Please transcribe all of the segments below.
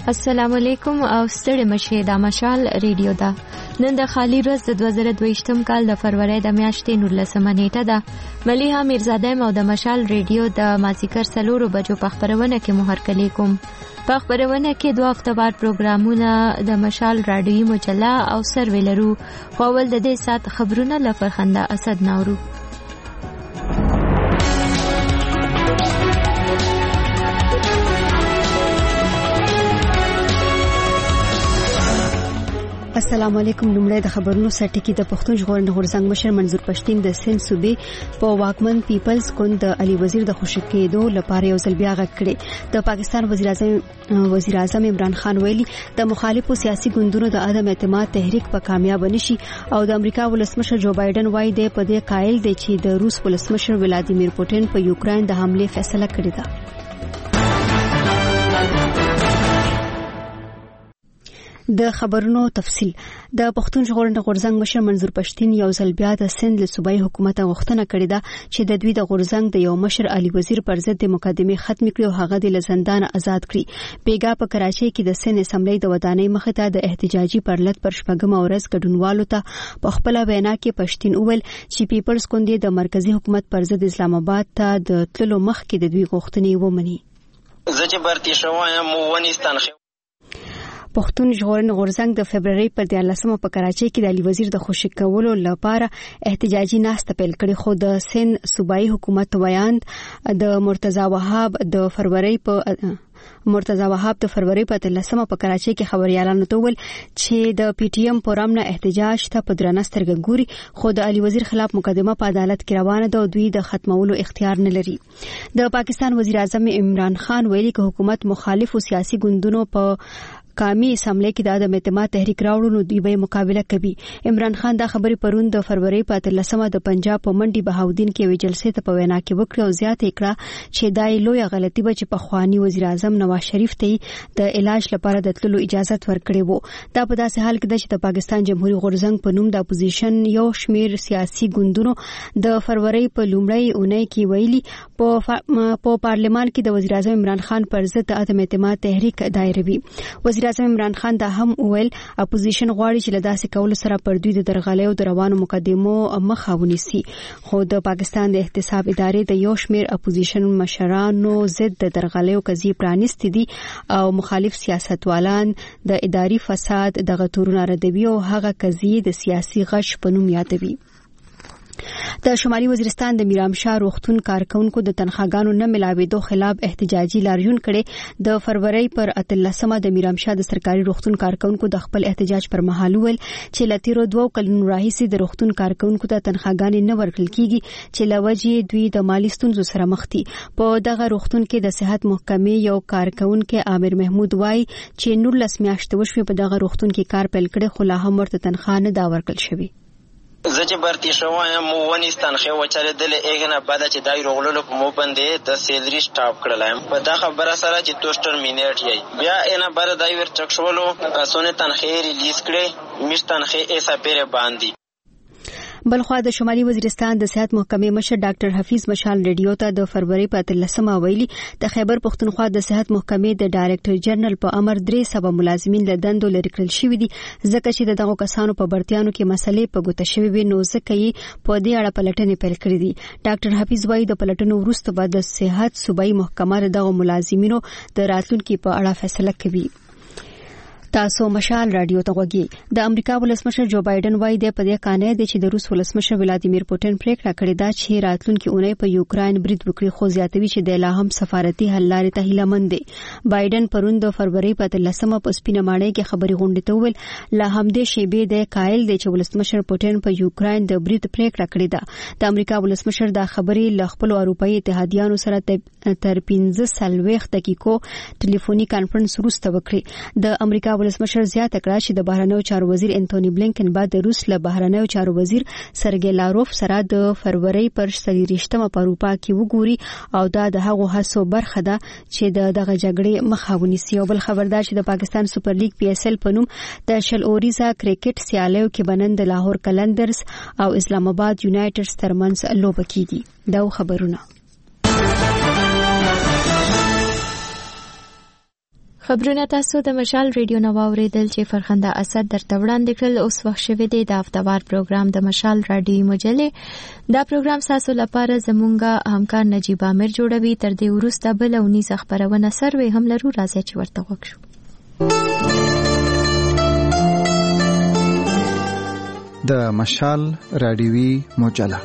السلام علیکم او ستړي مشه د مشال ریډیو دا نن د خالی ورځ د 2022م کال د فروری د میاشتې 19 نیټه ده ملیحه میرزاده مو د مشال ریډیو د مازیګر 4 بجو په خبرونه کې مهرکلی کوم په خبرونه کې دوه اختبار پروګرامونه د مشال رادیوي مجله او سروې لرو خو ول د دې سات خبرونه لفرخنده اسد نورو السلام علیکم لمړی د خبرونو سرټکی د پښتون ژغورنې غورځنګ مشر منظور پښتين د سند صوبې په واکمن پیپلز ګوند د علي وزیر د خوشکېدو لپاره یو ځل بیا غږ کړي د پاکستان وزیر اعظم عمران خان ویلي د مخالفو سیاسي ګوندونو د عدم اعتماد تحریک په کامیاب نشي او د امریکا ولسمشر جو بایدن وايي د په دې قائل دی چې د روس ولسمشر ولادیمیر پوتین په یوکرين د حمله فیصله کړې ده د خبرونو تفصيل د پښتون ژغورنې غورځنګ مشر منظور پښتين یو ځل بیا د سند له صوبایي حکومت غوښتنه کړې ده چې د دوی د غورځنګ د یو مشر علي وزیر پر ضد د مقدمه ختم کړي او هغه د زندان آزاد کړي بیګا په کراچۍ کې د سند اسمبلی د ودانۍ مخ ته د احتجاجي پرلط پر شپږم ورځ ګډونوالو ته په خپل وینا کې پښتين اول چې پیپلز ګوند د مرکزی حکومت پر ضد اسلام آباد ته د تللو مخ کې د دوی غوښتنې ومني زه برتی شوایم ونیستان پښتون ژغورنې غورځنګ د فبرवरी پر 14 په کراچۍ کې د علي وزیر د خوشی کولو لپاره احتجاجي ناسته پیل کړې خو د سند صوبایي حکومت ویاند د مرتضی وهاب د فبرवरी په 13 په کراچۍ کې خبريالانو ته ویل چې د پی ټی ایم پروګرام نه احتجاج ته په درنسترګ ګوري خو د علي وزیر خلاف مقدمه په عدالت کې روانه ده او دوی د ختمولو اختیار نه لري د پاکستان وزیر اعظم عمران خان ویلي چې حکومت مخالفو سیاسي ګوندونو په قومي اسمبلی کې د عدم اعتماد تحریک راوړو نو دوی به مقابله کوي عمران خان دا خبري پرون د فبرवरी په 13 د پنجاب په منډي بهاودین کې وی جلسې ته په وینا کې وکړه او زیاته کړه چې دای لوی غلطي به چې په خواني وزیر اعظم نواز شریف ته د علاج لپاره د تللو اجازه ورکړې وو دا په داسې حال کې چې د پاکستان جمهوریت غورځنګ په نوم د اپوزیشن یو شمیر سیاسي ګوندونو د فبرवरी په لومړۍ اونۍ کې ویلي په پارلمان کې د وزیر اعظم عمران خان پر ضد عدم اعتماد تحریک دایروي وزیر اعظم عمران خان دا هم ویل اپوزیشن غواړي چې لداسې کول سره پر دوی د درغلۍ او روانو مقدمو مخه ونیسي خو د پاکستان د احتساب ادارې د یو شمیر اپوزیشن مشرانو ضد د درغلۍ او قضیې پرانیستي دي او مخالف سیاستوالان د اداري فساد د غتورونو ردوي او هغه قضیې د سیاسي غش په نوم یادوي د شمالي وزیرستان د میرامشاه روغتون کارکونکو د تنخواګانو نه ملاوېدو خلاف احتجاجي لاریون کړي د فبرवरी پر 13 د میرامشاه د سرکاري روغتون کارکونکو د خپل احتجاج پر مهال ول چې لتیرو 2 کلونو راهیسې د روغتون کارکونکو ته تنخواګانې نه ورکړل کیږي چې لوجې دوی د مالی ستونزو سره مخ دي په دغه روغتون کې د صحت محکمې یو کارکونکو عامر محمود وای چې 19 میاشتې وشوي په دغه روغتون کې کار پیل کړي خو لا هم ورته تنخواه نه دا ورکړل شوی زه چې برتی شوایم ونیستان خو وچاله دل اګنه بعد چې دای رغللو په مو باندې د سیلری سټاپ کړلایم په دا خبره سره چې توستر مینټ یې بیا انا بر دای ور چکشولو کسونه تنخیر ریلیز کړي مشتن خې ایسا پیر باندې بلخوا د شمالي وزیرستان د صحت محکمې مشر ډاکټر حفیظ مشال ریډیو ته د فبرवरी په 13 ویلي د خیبر پښتونخوا د صحت محکمې د ډایریکټر جنرال په امر 3 ملازمین له دندو لري کړل شوی دي ځکه چې دغه کسانو په برتیانو کې مسلې په ګوته شوی وي نو ځکه یې په دې اړه پلټنې پیل کړې دي ډاکټر حفیظ وايي د پلټنو وروسته به د صحت صوبایي محکمه دغه ملازمینو د راتلونکو په اړه فیصله کوي تاسو مشال رادیو ته وګورئ د امریکا ولسمشر جو بایدن وايي د پدې قانع دي چې د روس ولسمشر ولادیمیر پوتین پریکړه کړې ده چې راتلونکي اونۍ په یوکرين برید وکړي خو زیاتوي چې د لا هم سفارتي حل لارې ته هیله مند دي بایدن پرون د فبرवरी په 13 په سپینه ماڼۍ کې خبري غونډه ته ویل لا هم د شیبې د قائل دي چې ولسمشر پوتین په یوکرين د برید پریکړه کړې ده د امریکا ولسمشر دا خبري له خپل اروپאי اتحادیانو سره تر 15 دقیقو ټلیفوني کانفرنس وروسته وکړي د امریکا ولسمشر زیاته کړه چې د بهرنیو چارو وزیر انټونی بلینکن بعد د روس له بهرنیو چارو وزیر سرګی لاروف سره د فبرवरी پر 23 په اروپا کې وګوري او دا د هغو هڅو برخه ده چې دغه جګړې مخه ونیسي او بل خبردار چې د پاکستان سپر لیګ پی اس ال په نوم د شل اوریزا کرکټ سیالیو کې بنند لاهور کلندرز او اسلام آباد یونایټډز ترمنځ لوبه کیږي دا خبرونه خبرونه تاسو د مشال ریډیو نو اوریدل چې فرخنده اسد درته وړاندې کړل. اوس وخت شوه دی د هفتوار پروګرام د مشال رادیو مجلې. دا پروګرام تاسو لپاره زمونږه همکار نجیب امیر جوړوي. تر دې وروسته بل 19 خبرونه سروي هم لرو، راځي چې ورته وکړو. د مشال رادیوي مجله.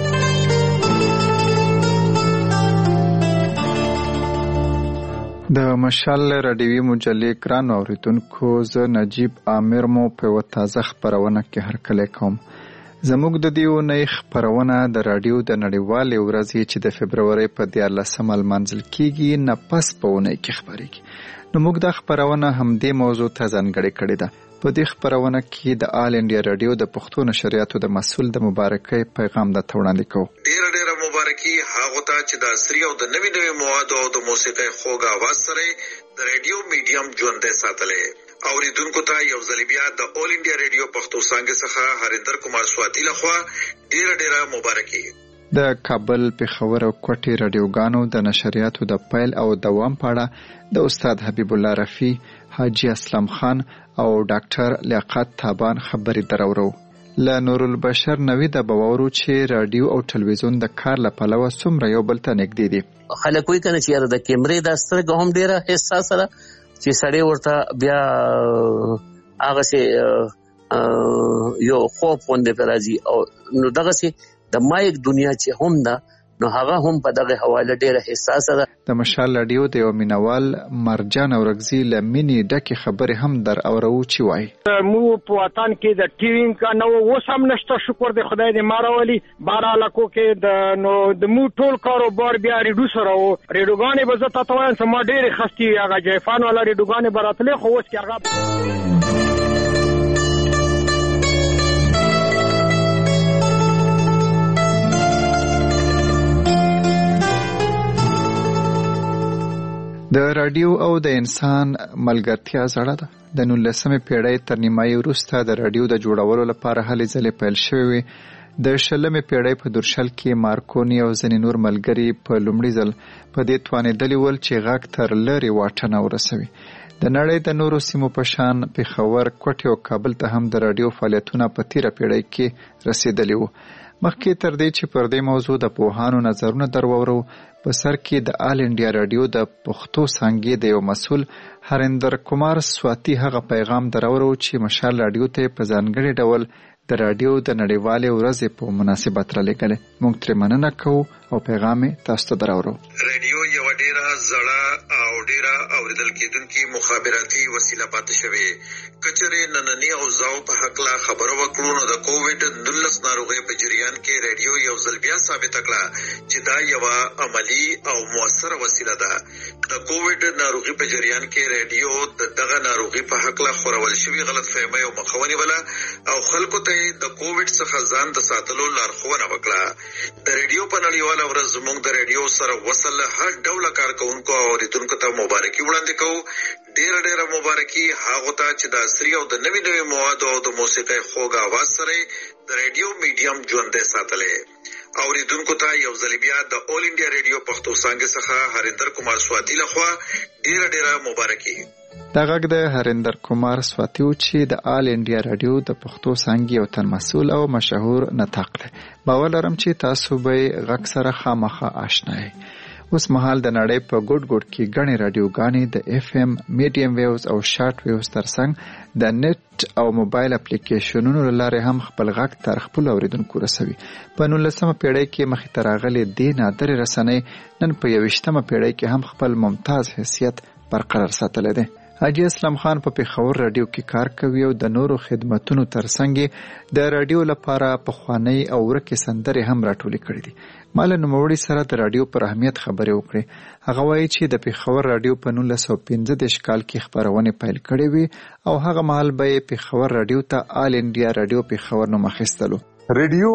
د مشال رادیوي مجلې ګران اوریدونکو، زه نجیب امیر مو په تازه خبرونه کې هرکلی کوم. زموږ د دې اونۍ خبرونه د رادیو د نړیوالې ورځې چې د فبرورۍ په 14 لمانځل کیږي نه پس په اونۍ کې خبرېږي. نو موږ د خبرونه همدې موضوع ته ځانګړې کړې ده. په دې خبرونه کې د آل انډیا رادیو د پښتو نشریاتو د مسؤل د مبارکۍ پیغام درته وړاندې کوو. ډېره مبارکي هغه ته چې د عصري او د نوي موادو او د موسیقۍ خوږ اواز سره د رادیو میډیم ژوندۍ ساتلې. اوریدونکو ته یو ځل بیا د آل انډیا رادیو پښتو څانګې څخه هریندر کمار سواتی لخوا ډېره مبارکي. د کابل، پېښور او کوټې رادیوګانو د نشریاتو د پیل او دوام په اړه د استاد حبیب الله رفیع، حاجی اسلام خان او ډاکټر لیاقت تابان خبرې درورو. له نورالبشر نوی د بوورو چې رادیو او ټلویزیون د کار لپاره څومره یو بل ته نږدې دي. خلک وایي کنه چې د کیمرې د سترګو هم ډیره حساس ده چې سړی ورته بیا هغه سي یو خوب وندې راځي او نو دغه سي د مایک دنیا چې هم ده نو هغه هم په دغه حواله ډیره حساس ده. د مشال رادیو د یو مینوال مرجان اورغزي لمنی ډکه خبره هم در اورو چی وای. مو په وطن کې د ټیوینګ نو وسم نشته، شکر دی خدای دې ماراولي. بارا لکو کې د مو ټول کاروبار بیا ریډو سره او ریډوګانې به زه تاسو وایم سم ډیره خستي هغه جیفان ولا ریډوګانې براتلې خو اوس کې هغه د رادیو او د انسان ملګرتیا زړه ده. د 19مې پیړۍ تر نیمایي وروسته د رادیو د جوړولو لپاره هلې ځلې پیل شوې وې. د 20مې پیړۍ په دورشل کې مارکونی او ځینې نور ملګري په لومړي ځل په دې توانېدلي ول چې غږ تر لرې واټنه ورسوي. د نړۍ د نورو سیمو په شان پېښور، کوټې او کابل ته هم د رادیو فعالیتونه په تیره پیړۍ کې رسېدلي وو. مخکې تر دې چې پر دې موضوع د پوهانو نظرونه درورو، په سر کې د آل انډیا رادیو د پښتو څانګې د یو مسؤل هریندر کمار سواتی هغه پیغام درورو چې مشال رادیو ته په ځانګړي ډول د رادیو د نړیوالې ورځې په مناسبت را لېږلې. موږ ترې مننه کوو او پیغام تاسو ته درورو. رادیو یو ډیره زړه او ډیره اوریدل کېدونکې مخابراتي وسیله پاتې شوې. کچره نننی او زاو په حق لا خبرو وکړو نو د کووډ 19 ناروغۍ په جریان کې رادیو یو ځل بیا ثابت کړه چې دا یو عملی او موثره وسیله ده. د کووډ ناروغۍ په جریان کې رادیو دغه ناروغۍ په حق لا خورول شوی غلطفهمي او مخاوني ولا او خلکو ته د کووډ څخه ځان د ساتلو لارښوونه وکړه. د رادیو په نړیواله ورځ موږ د رادیو سره وصل هر ډول کارکونکو او اوریدونکو ته مبارکي وړاندې کوو. ډیره مبارکي هغه ته چې د عصري او د نوي موادو او د موسیقۍ خوږ اواز سره د رادیو میډیم ژوندۍ ساتلې. اوریدونکو ته یو ځل بیا د آل انډیا رادیو پښتو څانګې څخه هریندر کمار سواتی لخوا ډیره مبارکي. دا غږ د هریندر کمار سواتی چې د آل انډیا رادیو د پښتو څانګې یو تن مسؤل او مشهور نطاق دی. باور لرم چې تاسو به غږ سره خامخا آشنا یې. اوس مهال د نړۍ په ګوټ ګوټ کې ګڼې رادیوګانې د FM، میډیم ویوز او شارټ ویوز ترڅنګ د نت او موبایل اپلیکیشنونو له لارې هم خپل غږ تر خپل اوریدونکو رسوي. په 19مه پیړۍ کې مخې ته راغلې دې نادرې رسنۍ نن په 21مه پیړۍ کې هم خپل ممتاز حیثیت برقرار ساتلی دی. حاجی اسلام خان په پېښور رادیو کې کار کوي او د نورو خدماتونو ترڅنګ د رادیو لپاره پخوانی او ورکې سندرې هم راټولې کړې دي. مال نوموړي سره د رادیو پر اهمیت خبرې وکړې. هغه وایي چې د پېښور رادیو په 1915 کال کې خبرونه پیل کړې وي او هغه مهال به پېښور رادیو ته آل انډیا رادیو پېښور نوم اخیستلو. رادیو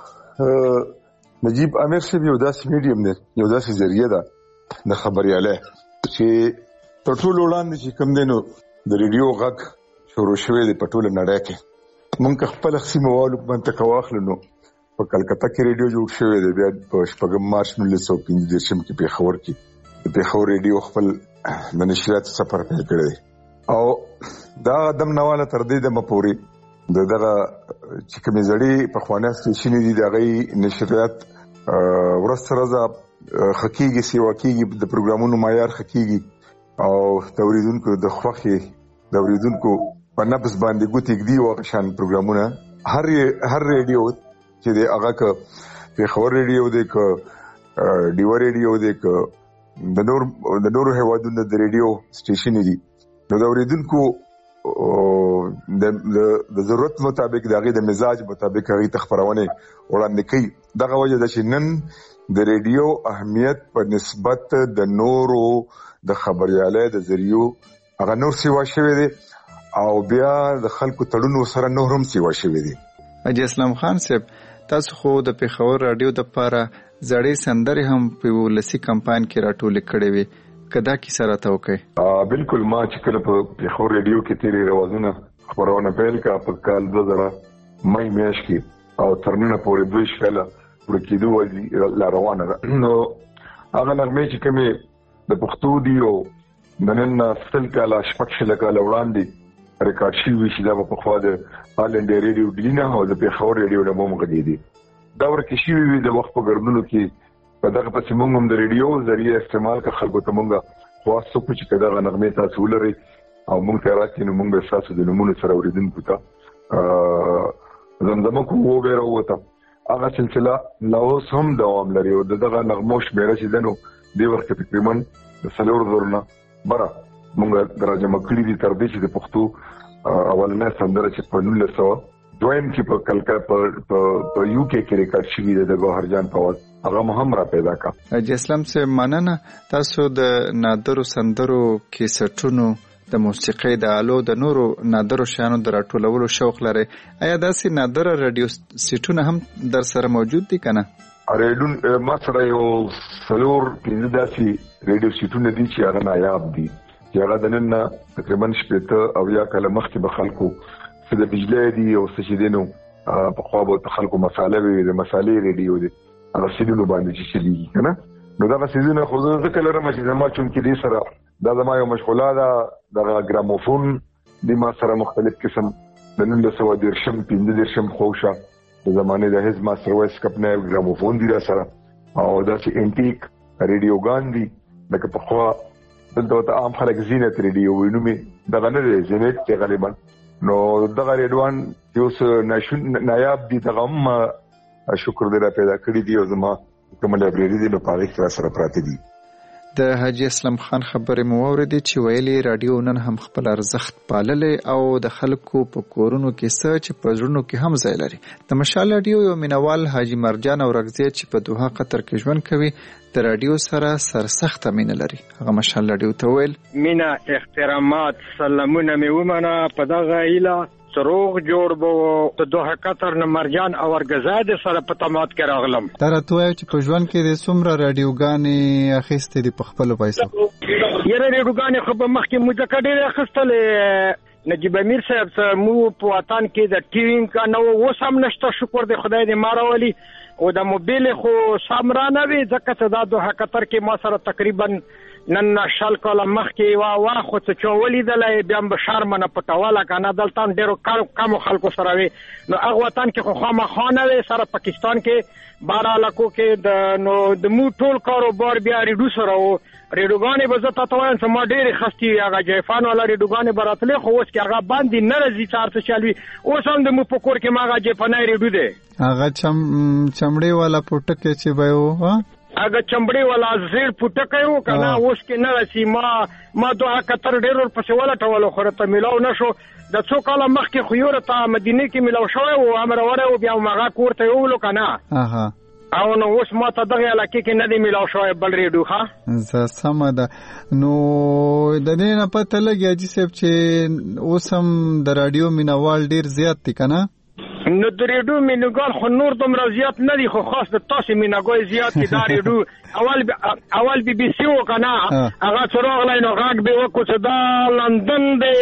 نجیب امیر صاحب یو داسې میډیم دی، یو داسې ذریعہ ده د خبرياله چې په ټول وړاندې چې کوم دینو د ریډیو غږ شروع شوی دی په ټول نړۍ کې. مونږ خپل سیموالو باندې کواخلو نو په کلکته کې ریډیو جوړ شوی دی. بیا په 8 مارچ 1915 کې پېښور کې پیښور ریډیو خپل د نشریات سفر پیل کړی او دا دم نواله تر دې د مپوري دغه چې کومې زړې پخوانه سټیشن دي دغه نشریات ورسره حقيقي سیوا کیږي د پروګرامونو معیار حقيقي او توریدونکو د خوخي توریدونکو په نفس باندې ګوتې دی او شان پروګرامونه هر ریډیو چې د هغه ک پیښور ریډیو د ک ډیو ریډیو د ک د نور هوادونو د ریډیو سټیشن دي نو د اوریدونکو د ضرورت مطابق دغه د مزاج مطابق هغه تخبرونه وړاندې کوي دغه وجه د شنن د ریډیو اهمیت په نسبت د نورو د خبرياله د ذریعو هغه نور سیوا شوی دی او بیا د خلکو تړونو سره نور هم سیوا شوی دی. حاجی اسلام خان صاحب تاسو خو د پیښور رادیو د لپاره زړې سندرې هم په ولسی کمپاین کې راټول کړې وي کدا کی سره توکي بالکل ما چې کله په پیښور رادیو کې تیرې روازونه خبرونه پیل کا په کال 2000 مې میاشت کې او ترنه پورې دوی شاله ورکیدو وځي لا روانه نو هغه نغمه چې کومه د پښتو دی او نن ستل کاله شپږ کاله وړاندې ریکارډ شوی چې دا په خوا د آل انډیا ریډیو ډینا او د پیښور ریډیو د موږ غدي دا ورکه شوی د وخت په ګرځونو کې په دغه پسې موږ هم د ریډیو ذریعہ استعمال کا خلکو ته موږ خاصو چې کدا نغمه تاسو ولري او موږ ته راځي نو موږ تاسو د نمونه سره اوریدونکو ته زمزمه کوو به راوته هغه سلسله نو هم دوام لري او دغه نغموش بیره چې دنو دی وخت تقریبا سلور زورنا برا موږ درجه مکړی دي تر دې چې د پښتو اولنه سندره چې په 1900 دویم کې په کلکا په یو کې ریکارډ شوی د ګوهر جان په وخت هغه هم را پیدا کا. حاجی اسلام سے مننه تاسو د نادرو سندرو کې سټونو د موسیقۍ د آلو د نورو نادرو شانو د راټولولو شوق لري آیا داسې نادر رادیو سټونه هم در سره موجود دي کنه؟ ریډون ما سره یو سلور پنځه داسې ریډیو سټونه دي چې هغه نایاب دي چې هغه د نن تقریبا شپته او یا کله مخکې به خلکو چې د بجلی دي او څه چې دینو په خوا به خلکو مساله وي د مسالې ریډیو دي هغه سیدونو باندې چې دي کنه نو دا سیدونه خو زه کله رم چې زما چون کې دي سره دا زما یو مشغوله ده د ګراموفون د ما سره مختلف قسم د نن له سو درشم پیند درشم خوشا د زمانه د هیڅ ماستر وایس کپنه ګراموفون دی سره او دا چې انټیک ریډیو ګاندي لکه په خوا دلته عام خلک زینت ریډیو وینو می دغه نه زینت غالبا نو دغه ریډوان یو نایاب دي دغه شکر دې را پیدا کړی دی او زما کوم لایبرری دی نو پاره کې سره پراته دي. د حاجی اسلام خان خبرې مو اوریدې چې ویلي رادیو نن هم خپل ارزښت پاللې او د خلکو په کورونو کې څه چې په ژوندونو کې هم ځای لري. د مشال رادیو یو مینوال حاجی مرجان اورغزی چې په دوحه قطر کې ژوند کوي د رادیو سره سرسخت مینه لري. هغه مشال رادیو ته ویل مینا احترامات سلامونه مې ومنه په دغه ایله روغ جوړ بو ته دوه قطر نه مرجان او ورګزاد سره په تمات کې راغلم. درته چې په ژوند کې د سمره رادیوګانې اخیستې دي په خپل پیسو. یره رادیوګانې خو په مخ کې مجکه ډېر اخیستلې نجیب امیر صاحب مو په وطن کې د ټیوین کا نو وسم نشته شکر دې خدای دې ماراولي او د موبایل خو سامرانه وي ځکه چې دا دوه قطر کې ما سره تقریبا نن شل کاله مخکې وا خو څه چولې دلې بیا به شرمنه پټواله کنه دلته ډېر کم خلکو سره وي نو هغه وطن کې خو خامخانه وي سره پاکستان کې 12 لکو کې د مو ټول کاروبار بیا ریډو سره او ریډوګانې به زه تاسو وایم چې ما ډېرې خستې هغه جیفان والا ریډوګانې به راتلې خو اوس کې هغه باندې نه راځي څار څه چل وي اوس هم د مو په کور کې ما هغه جیفانای ریډو دی هغه چمړې والا پټکې چې به و هغه چمړې والا زیر پټکې و کنه اوس کې نه راسي ما دوه قطر ډېر ور پسې ولا ټولو خو ته ملاو نشو د څو کاله مخکې خو یو ته مدینه کې ملاو شوی او امر وره او بیا ما کوړته یو کنه او نو اوس ما ته دغه علاقې کې نه دی ملاو شوی بل ریډو ښه زه سمه ده نو د دې نه پته لګي چې صاحب چې اوس هم د رادیو مینوال ډیر زیات دي کنه نو د ریډو مینوګال خو نور دومره زیات نه دي خو خاص د تاسو میناګوي زیات دي دا ریډو اول بي بي سي وکنه هغه څوراغ لاینو غاګ به وکړو چې دا لندن دی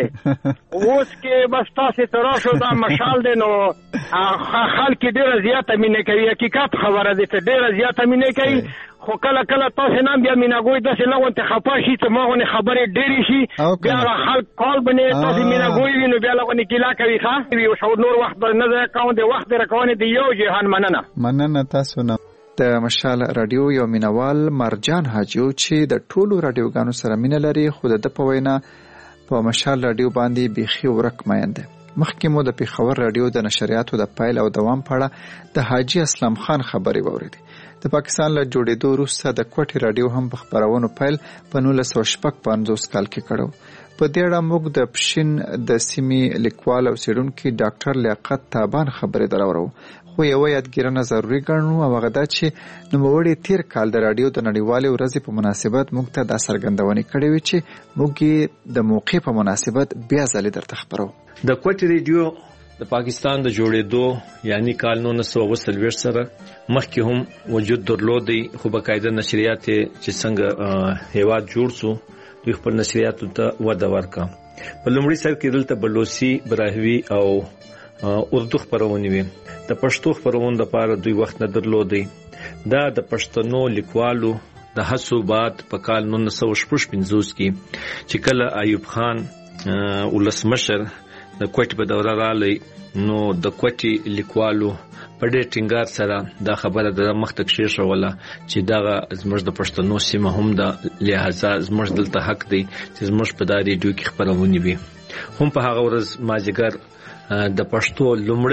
اوس کې بس تاسو تراشو دا مشال دی نو خلک ډیر زیات مینه کوي حقیقت خبره دي ته ډیر زیات مینه کوي خو کله کله تاسو نام بیا میناګوي داسې لغونته خپه شي چې ما غونې خبرې ډېرې شي بیا خلک کال باندې تاسو میناګوي وینو بیا لغونې کلا کوي ښه یو شو نور وخت نه ځای کوم د وخت راکونه دی یو جهان مننه تاسو نه. د مشال رادیو یو مینوال مرجان حاجیو چې د ټولو رادیوګانو سره مینه لري خو د په وینا په مشال رادیو باندې بيخي ورک مینده. مخکې مو د پیښور رادیو د نشریاتو د پایل او دوام په اړه د حاجی اسلام خان خبرې واوریدې. د پاکستان له جوړېدو وروسته د کوټي رادیو هم په خبرونو پایل په 1955 کال کې کړو. په دې اړه موږ د پښین د سیمې لیکوال او څېړونکي ډاکټر لیاقت تابان خبرې درورو خو یو یادګیرنه ضروري ګڼو او هغه دا چې نوموړي تیر کال د رادیو د نړیوالې ورځې په مناسبت موږ ته دا څرګندونې کړې وې چې موږ د موقع په مناسبت بیا ځلې درته خبرو. د کوټي رادیو د پاکستان د جوړېدو یعنی کال 1940 سره مخکې هم وجود درلودي خو بقاعده نشریات چې څنګه هیواد جوړ سو دوی خپل نشریاتو ته وده ورکا. په لومړي سر کې دلته بلوچي براهوي او اردو خبرونه وي. د پښتو خبرونو لپاره دوی وخت نه درلودي. دا د پښتنو لیکوالو د هڅو بعد په کال 1955 کې چې کله ایوب خان ولسمشر د کوټي په دوره رالی نو د کوټي لیکوالو په ډېر ټینګار سره دا خبره د مخته کښېښوله چې دغه زموږ د پښتنو سیمه هم د لهجه زموږ دلته حق دی چې زموږ په دا ریډیو کې خبرونه وي. هم په هغه ورځ مازیګر د پښتو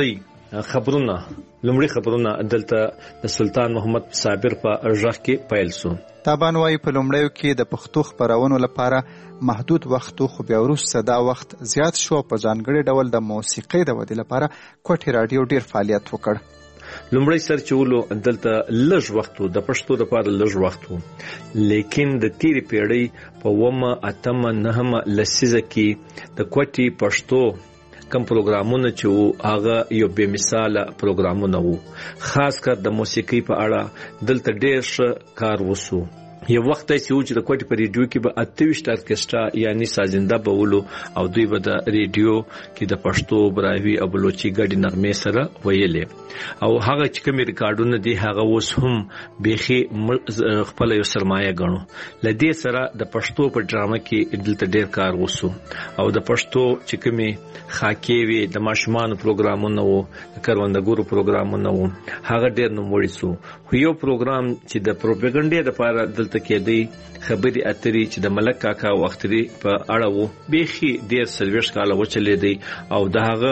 لومړی خبرونه دلته د سلطان محمد صابر په ارژغ کې پیل سو. تابان وايي په لومړیو کې د پښتو خبرونو لپاره محدود وخت خو بیا وروسته دا وخت زیات شو. په ځانګړي ډول د موسیقۍ د ودې لپاره کوټي رادیو ډیر فعالیت وکړ. لومړی سر چولو دلته لږ وخت د پښتو لپاره لږ وخت لیکن د تیری پیړۍ په ومه اتمه نهمه لسیزه کې د کوټي پښتو کم پروګرامونه چې هغه یو به مثال پروګرامونه وو. خاص کر د موسیقۍ په اړه دلته ډېر ښه کار وسو. یو وخت چې د کوټي په ریډیو کې به 28 ارکسترا یعنی سازنده بولو او دوی به د ریډیو کې د پښتو براهوي او بلوچي ګډي نغمې سره ویلې او هغه چې کوم ریکارډونه دي هغه اوس هم بيخي خپل یو سرمایه غنو. لدې سره د پښتو په ډرامه کې دلته ډېر کار وسو او د پښتو چې کومي خاکې وي د ماشومان پروګرامونه وو د کروندګورو پروګرامونه وو هغه ډېر نوموړي سو. خو یو پروګرام چې د پروپاګاندا لپاره دلته کې دی خبري اترې چې د ملک کاکا او اختري په اړه وو بيخي ډېر سرویس کاله وچلې دی او دغه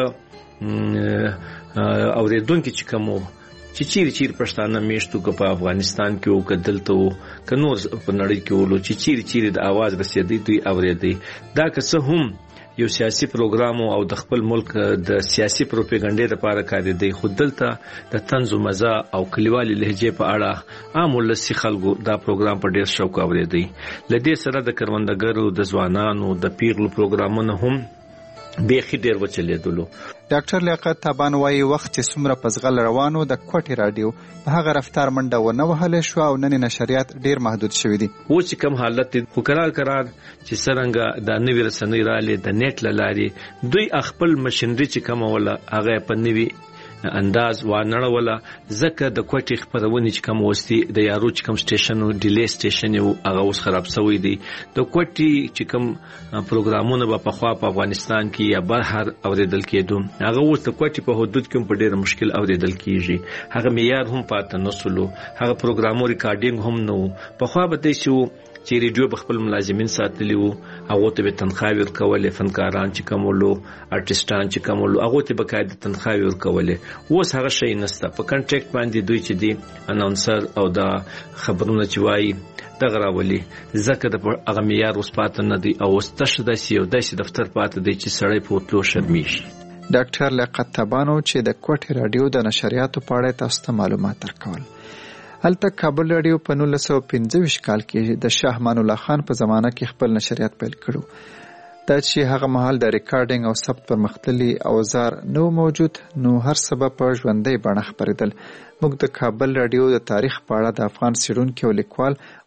اوریدونکو چې کوم چې چیرې پښتانه میشتو کو په افغانستان کې او کدلته او کنور په نړۍ کې ولو چې چیرې د आवाज رسیدي دوی اوریدي. دا که څه هم یو سیاسي پروګرام او د خپل ملک د سیاسي پروپاګاندا لپاره کار دی خو دلته د طنز او مزه او کلیوالي لهجه په اړه عام ولسی خلکو دا پروګرام په ډیر شوق اوریدي. لدې سره د کروندګرو د ځوانانو د پیغلو پروګرامونه هم بيخي ډیر وچلیدلو. ډاکټر لیاقت تابان وايي وخت چې څومره پزغل روانو د کوټي رادیو په هغه رفتار منډه ونه وهله شو او نن نشریات ډیر محدود شوی دي. و چې کوم حالت خو قرار چې څنګه د نوې رسنۍ رالې د نیټ لاري دوی خپل مشنري چې کوم ولا هغه په نوې انداز وانړوله زکه د کوټي خبرونه چې کوم وستي د یارو چې کوم سټیشن او ډیلی سټیشن او هغه اوس خراب شوی دی. د کوټي چې کوم پروګرامونه په خوا په افغانستان کې یا بهر اوریدل کېدو هغه اوس د کوټي په حدود کې په ډېر مشکل اوریدل کیږي. هغه معیار هم پاتې نسلو هغه پروګرامو ریکارډینګ هم نو په خوا به شو چې ریډیو بخپل ملازمین ساتلی وو هغه ته به تنخواه ورکولې فنکاران چې کومولو ارتستان چې کومولو هغه ته بقاعده تنخواه ورکولې اوس هغه شی نسته په کنټریکټ باندې دوی چې دی اناونسر او دا خبرونه چې وایي دغه راولي ځکه د هغه معیار اوس پاتې نه دی او اوس تشه داسې یو داسې دفتر پاتې دی چې سړی په وتلو شرمیږي. ډاکټر لیاقت تابانو چې د کوټي رادیو د نشریاتو په اړه تاسو ته معلومات درکول. هلته کابل رادیو په 1915 کال کې د شاه امان الله خان په زمانه کې خپل نشریات پیل کړو. دا چې هغه مهال د ریکارډینګ او ثبت پرمختللي اوزار نو موجود نو هر سبب په ژوندۍ بڼه خبرېدل. موږ د کابل رادیو د تاریخ په اړه د افغان څېړونکي او لیکوال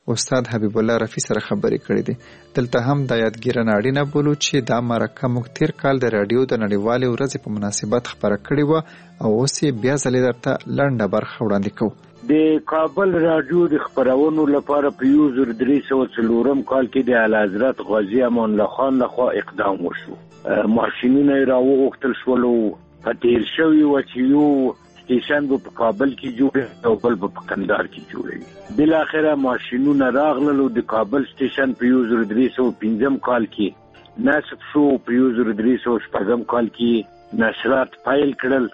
استاد حبیب الله رفیع سره خبرې کړې دي. دلته هم د یادګیرنه اړینه بولو چې دا مرکه موږ تیر کال د رادیو د نړیوالې ورځې په مناسبت خبره کړې وه او اوس یې بیا ځلې درته لنډه برخه وړاندې کوو. د کابل رادیو د خبرونو لپاره په 1304 کال کې د اعلیحضرت غازی امان الله خان لخوا اقدام وشو. ماشینونه راوغوښتل شول په تیر شوي و چې یو سټیشن په کابل کې جوړ او بل په کندهار کې جوړوي. بالاخره ماشینونه راغلل او د کابل سټیشن په 1315 کال کې نصب شو. په 1316 کال کې نشرات پیل کړل.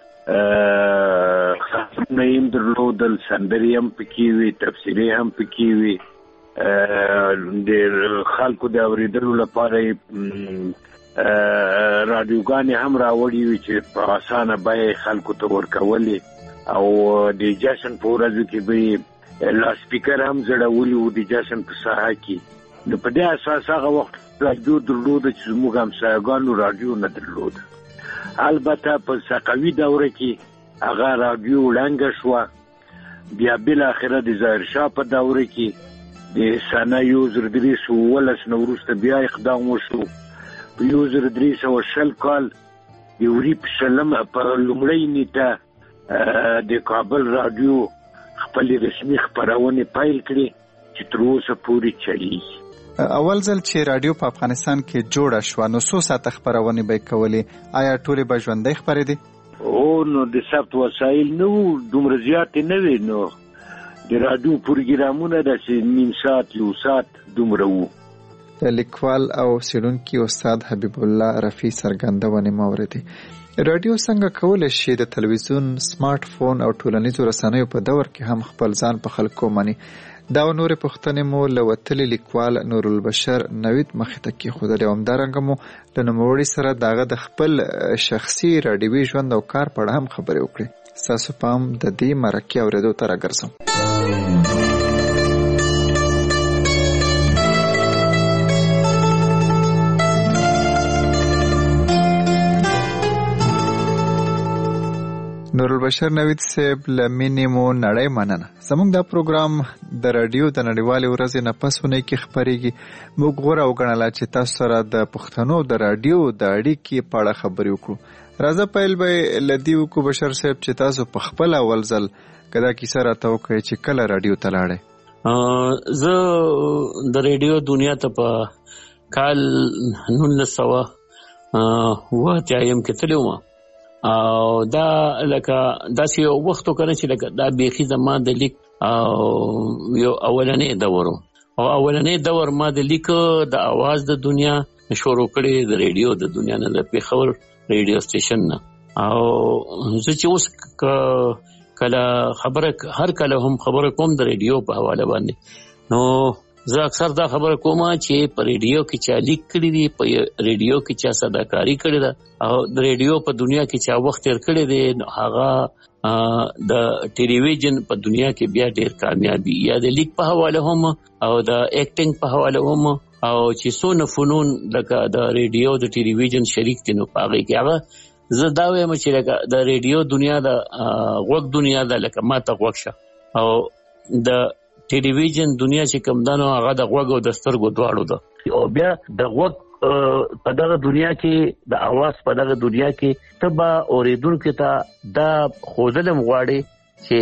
خاصونه هم درلودل، سندرې هم پکې وي، تفسیرې هم پکې وي. د خلکو د اورېدلو لپاره رادیوګانې هم راوړي وي چې په اسانه بیه خلکو ته ورکولې او د جشن په ورځو کې به لاسپیکر هم زړولي وو د جشن په ساحه کې. نو په دې اساس هغه وخت رادیو درلوده چې زموږ همسایګانو رادیو نه درلوده. البته په صفوي دوره کې هغه رادیو ړنګه شوه. بیا بالاخره د ظاهر شاه په دوره کې د سنه 1319 نه وروسته بیا اقدام وشو. په 1320 کال د وري په شلم په لومړۍ نیټه د کابل رادیو خپل رسمي خبرونه پیل کړې چې تر اوسه پورې چلیږي. اول ځل چې رادیو په افغانستان کې جوړه شو نو څو ساعته خبرونه به کولې؟ آیا ټولې به ژوندۍ خبرې دي؟ نو د ثبت وسایل نو دومره زیات نه وي. نو د رادیو پروګرامونه د نیم ساعت یو ساعت دومره وو. د لیکوال او څېړونکي استاد حبیب الله رفیع څرګندونې موردي. رادیو څنګه کولی شي د تلویزیون، سمارټ فون او ټولنیزو رسنیو په دور کې هم خپل ځان په خلکو مني؟ دا او نورې پوښتنې مو له وتلي لیکوال نورالبشر نوید مخې ته کېښودلې او همدارنګه مو له نوموړي سره د هغه د خپل شخصي راډیوي ژوند او کار په اړه هم خبرې وکړې. ستاسو پام د دې مرکې اورېدو ته راګرځوم. نورالبشر نوید صاحب لمینې مو نړۍ مننه. زموږ دا پروګرام د رادیو د نړیوالې ورځې نه پس ونې کې خبرېږي. موږ غوره وګڼله چې تاسو سره د پښتنو د رادیو د اړیکې په اړه خبرې وکړو. راځه پیل به له دې وکړو بشر صاحب چې تاسو په خپل اول ځل که دا کیسه راته وکړئ چې کله رادیو ته لاړئ. زه د رادیو دنیا ته په کال 1980 کې تللی وم او دا لکه داسې یو وخت وکړه چې لکه دا بیخي زما د لیک یو اولنې دور او اولنې دور ما د لیک د आवाज د دنیا شروع کړې د رادیو د دنیا نه، د پیښور رادیو سټیشن نه. او زه چې اوس کله خبره هر کله هم خبره کوم د رادیو په حواله باندې، نو زه اکثر دا خبره کوم چې په رادیو کې چا لیک کړی دی، په رادیو کې چا صداکاری کړی ده او د رادیو په دنیا کې چا وخت تیر کړی دی، هغه د ټلویزیون په دنیا کې بیا ډیر کامیابی یا د لیک په حواله هم او د اکټینګ په حواله هم او چې څونه فنون لکه د رادیو د ټلویزیون شریک دي نو پاږي کې هغه زه دا وایم چې لکه د رادیو دنیا د غوږ دنیا د لکه ماته غوږ شه او د ټلویزیون دنیا چې کوم دانو هغه د غوږ او د سترګو دواړو ده. او بیا د غوږ په دغه دنیا کې د आवाज په دغه دنیا کې تبا اوریدونکو ته دا خوذلم غواړي چې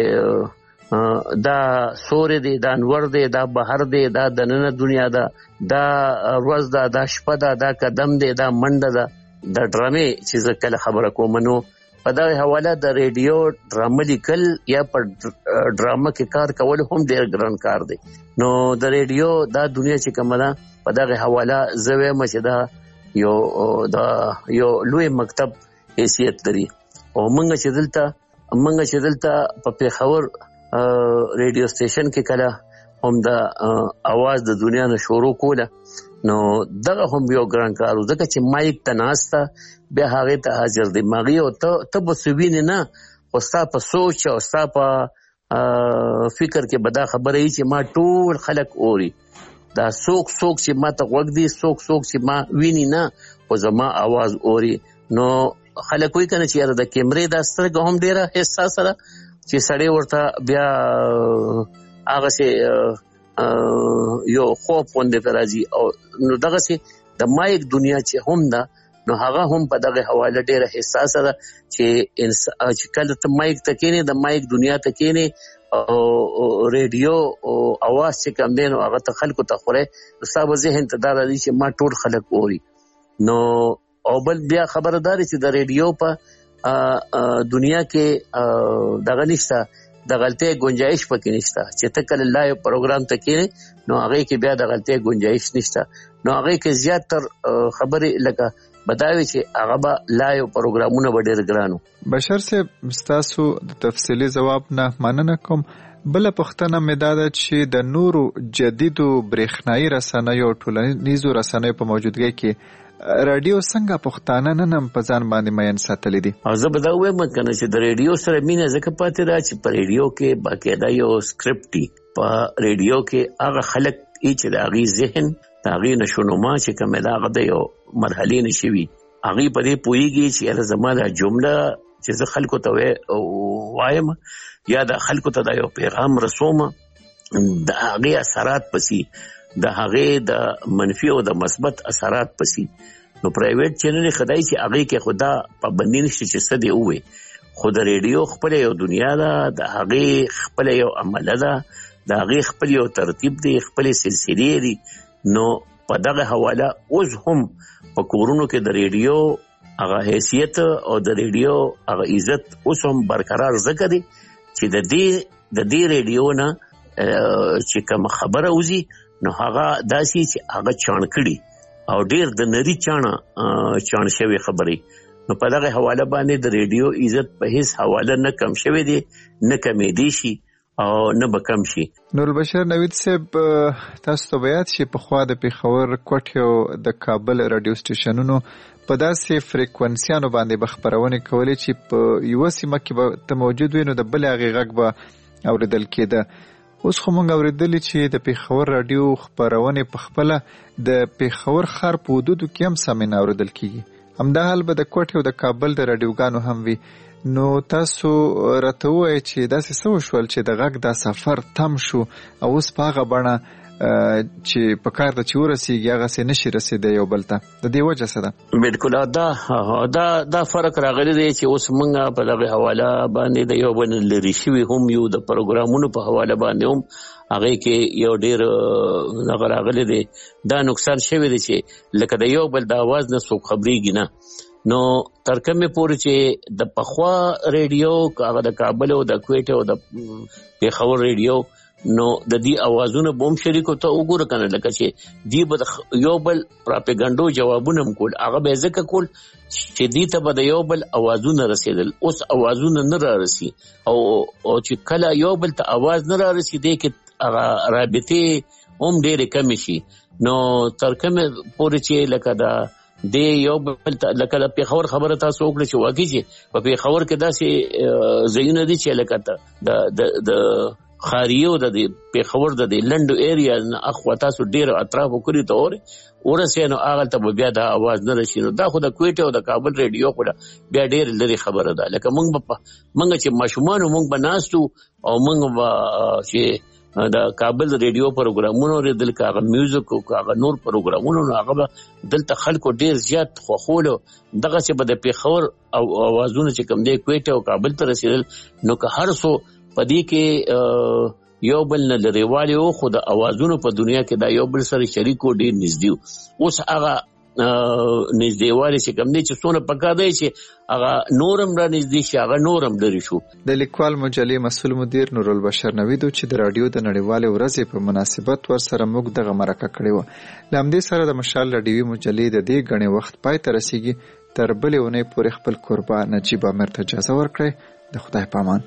دا سورې دی، دا انور دی، دا بهر دی، دا دننه دنیا ده، دا ورځ ده، دا شپه ده، دا قدم دی، دا منډه ده. د ډرامې چې زه کله خبره کوم نو په دغه حواله د رادیو ډرامه لیکل یا په ډرامه کې کار کول هم ډېر ګران کار دی. نو د رادیو دا دنیا چې کومه ده په دغه حواله زه وایم چې دا یو لوی مکتب حیثیت لري. او موږ چې دلته په پیښور رادیو سټیشن کې کله هم د आवाज د دنیا نه شروع کوله نو دغه هم یو ګران کار و، ځکه چې مایک ته ناسته بیا هغې ته حاضر دماغي او ته به څه وینې نه، خو ستا په سوچ او ستا په فکر کې به دا خبره وي چې ما ټول خلک اوري، دا څوک چې ما ته غوږ دي، څوک چې ما ویني نه خو زما आवाज اوري. نو خلک وایي کنه چې یاره د کیمرې دا سترګه هم ډېره حساسه ده چې سړی ورته بیا هغسې یو خوب باندې راځي او نو دغه سي د مایک دنیا چې هم دا نو هغه هم په دغه حواله ډیره حساس ده چې کله ته مایک تکینه د مایک دنیا تکینه او ریډیو او اواز چې کم دین او هغه ته خلکو ته خوره صاحب ذهن ته دا راځي چې ما ټول خلک اوري نو او بل بیا خبرداري چې د ریډیو په دنیا کې دغه نشته د غلطۍ گنجائش پکې نشته چې ته کله لایو پروګرام ته کې نو هغه کې بیا د غلطۍ گنجائش نشته نو هغه کې زیاتره خبرې لکه بداوي چې هغه به لایو پروګرامونه ډېر ګرانو. بشر صاحب تاسو د تفصیلی جواب نه مننه کوم. بل پښتنه مداده چې د نورو جدیدو برېښنايي رسنیو ټولنیزو رسنیو په موجودګۍ کې رادیو څنګه پښتانه نن په ځان باندې مېن ساتلې دي؟ او زه به دا وایم کنه چې د رادیو سره مینه ځکه پاتې ده چې په رادیو کې باقاعده یو سکرپټ دی. په رادیو کې هغه خلک چې د هغې ذهن د هغې نشونما چې کومه ده هغه د یو مرحلې نشوي هغې په دې پوهېږي چې یاره زما دا جمله چې زه خلکو ته وایم یا د خلکو ته دا یو پیغام رسوم د هغې اثرات پسې د هغې د منفي او د مثبت اثرات پسې نو پرایویټ چینل خدای چې هغې کې خدا پابندي نشته چې څه دی ووایي خو د ریډیو خپله یو دنیا ده د هغې خپله یو عمله ده د هغې خپل یو ترتیب دی خپلې سلسلې دي نو په دغه حواله اوس هم په کورونو کې د ریډیو هغه حیثیت او د ریډیو هغه عزت اوس هم برقرار ځکه دی چې د دې ریډیو نه چې کوم خبره وځي نو هغه داسي چې هغه چاڼ کړي او ډیر د نری چاڼ شوی خبري نو په دغه حواله باندې د ریډیو عزت په هیڅ حواله نه کم شوی دی نه کمې دی شي او نه به کم شي. نور بشر نوید صاحب تاسو ته بیات شي په خوا د پیښور کوټیو د کابل رادیو سټیشنونو په داسې فریکوئنسیانو باندې خبرونه کولې چې په یو سیمه کې به ته موجود وي نو د بل هغه غږ به اوریدل کېده. اوس خو مونږ اوریدلې چې د پیښور رادیو خبرونه په خپل د پیښور ښار په حدودو کې هم سمې اوریدل کیږي. همدا حال به د کوټې او د کابل د رادیوګانو هم وي. نو تاسو راته وایئ چې داسې څه وشول چې د غږ دا سفر تم شو او اوس په هغه بڼه چې په کار ده چې ورسیږي هغسې نشي رسېدی یو بل ته د دې وجه څه ده؟ بلکل دا فرق راغلی دی چې اوس موږ په دغه حواله باندې د یو بل لرې شوي هم یو د پروګرامونو په حواله باندې هم هغې کې یو ډېر دغه راغلی دی دا نقصان شوی دی چې لکه د یو بل د اواز نه څوک خبرېږي نه نو تر کومې پورې چې د پخوا ریډیو هغه د کابل او د کویټ او د پیښور ریډیو نو د دې اوازونه بوم شریکو ته وګوره کنه لکه چې دی به یو بل پراپګاندا جوابونه کول هغه به ځکه کول چې دې ته به د یو بل اوازونه رسیدل اوس اوازونه نه رارسي او چې کله یو بل ته اواز نه رارسي دې کې هغه رابطه هم ډېرې کم شي نو تر کومه پورې چې لکه دا د یو بل لکه د پیښور خبره تاسو وکړه چې واقعي چې په پیښور کې داسې ځایونه دي چې لکه د خاریو د پیښور د لنډو ایریا نه اخوا تاسو ډېر اطراف وکړي ته ورسې نو هغه ته بیا دا اواز نه رسي نو دا خو د کویټ او د کابل ریډیو خو بیا ډېر لري خبره ده لکه موږ چې ماشومان موږ به ناستو او موږ به چې د کابل ریډیو پروګرامونو ریدل کاغه میوزیک او کاغه نور پروګرامونو هغه دلته خلکو ډیر زیات خوخولو دغه چې به د پیښور او اوازونه چې کوم دی کویټه او کابل ته رسیدل نو که هر څو پدې کې یو بل نه لريوالي او خو د اوازونو په دنیا کې دا یو بل سره شریکو ډیر نږدې اوس هغه نږدېوالی چې کوم دی چې څونه پکار دی چې هغه نورم را نږدې شي هغه نورم لرې شو. د لیکوال مجلې مسؤل مدیر نورالبشر نویدو چې د راډیو د نړیوالې ورځې په مناسبت ورسره موږ دغه مرکه کړې وه. له همدې سره د مشال راډیوي مجلې د دې ګڼې وخت پای ته رسیږي. تر بلې اونۍ پورې خپل کوربه نجیب امیر ته اجازه ورکړئ. د خدای په امان.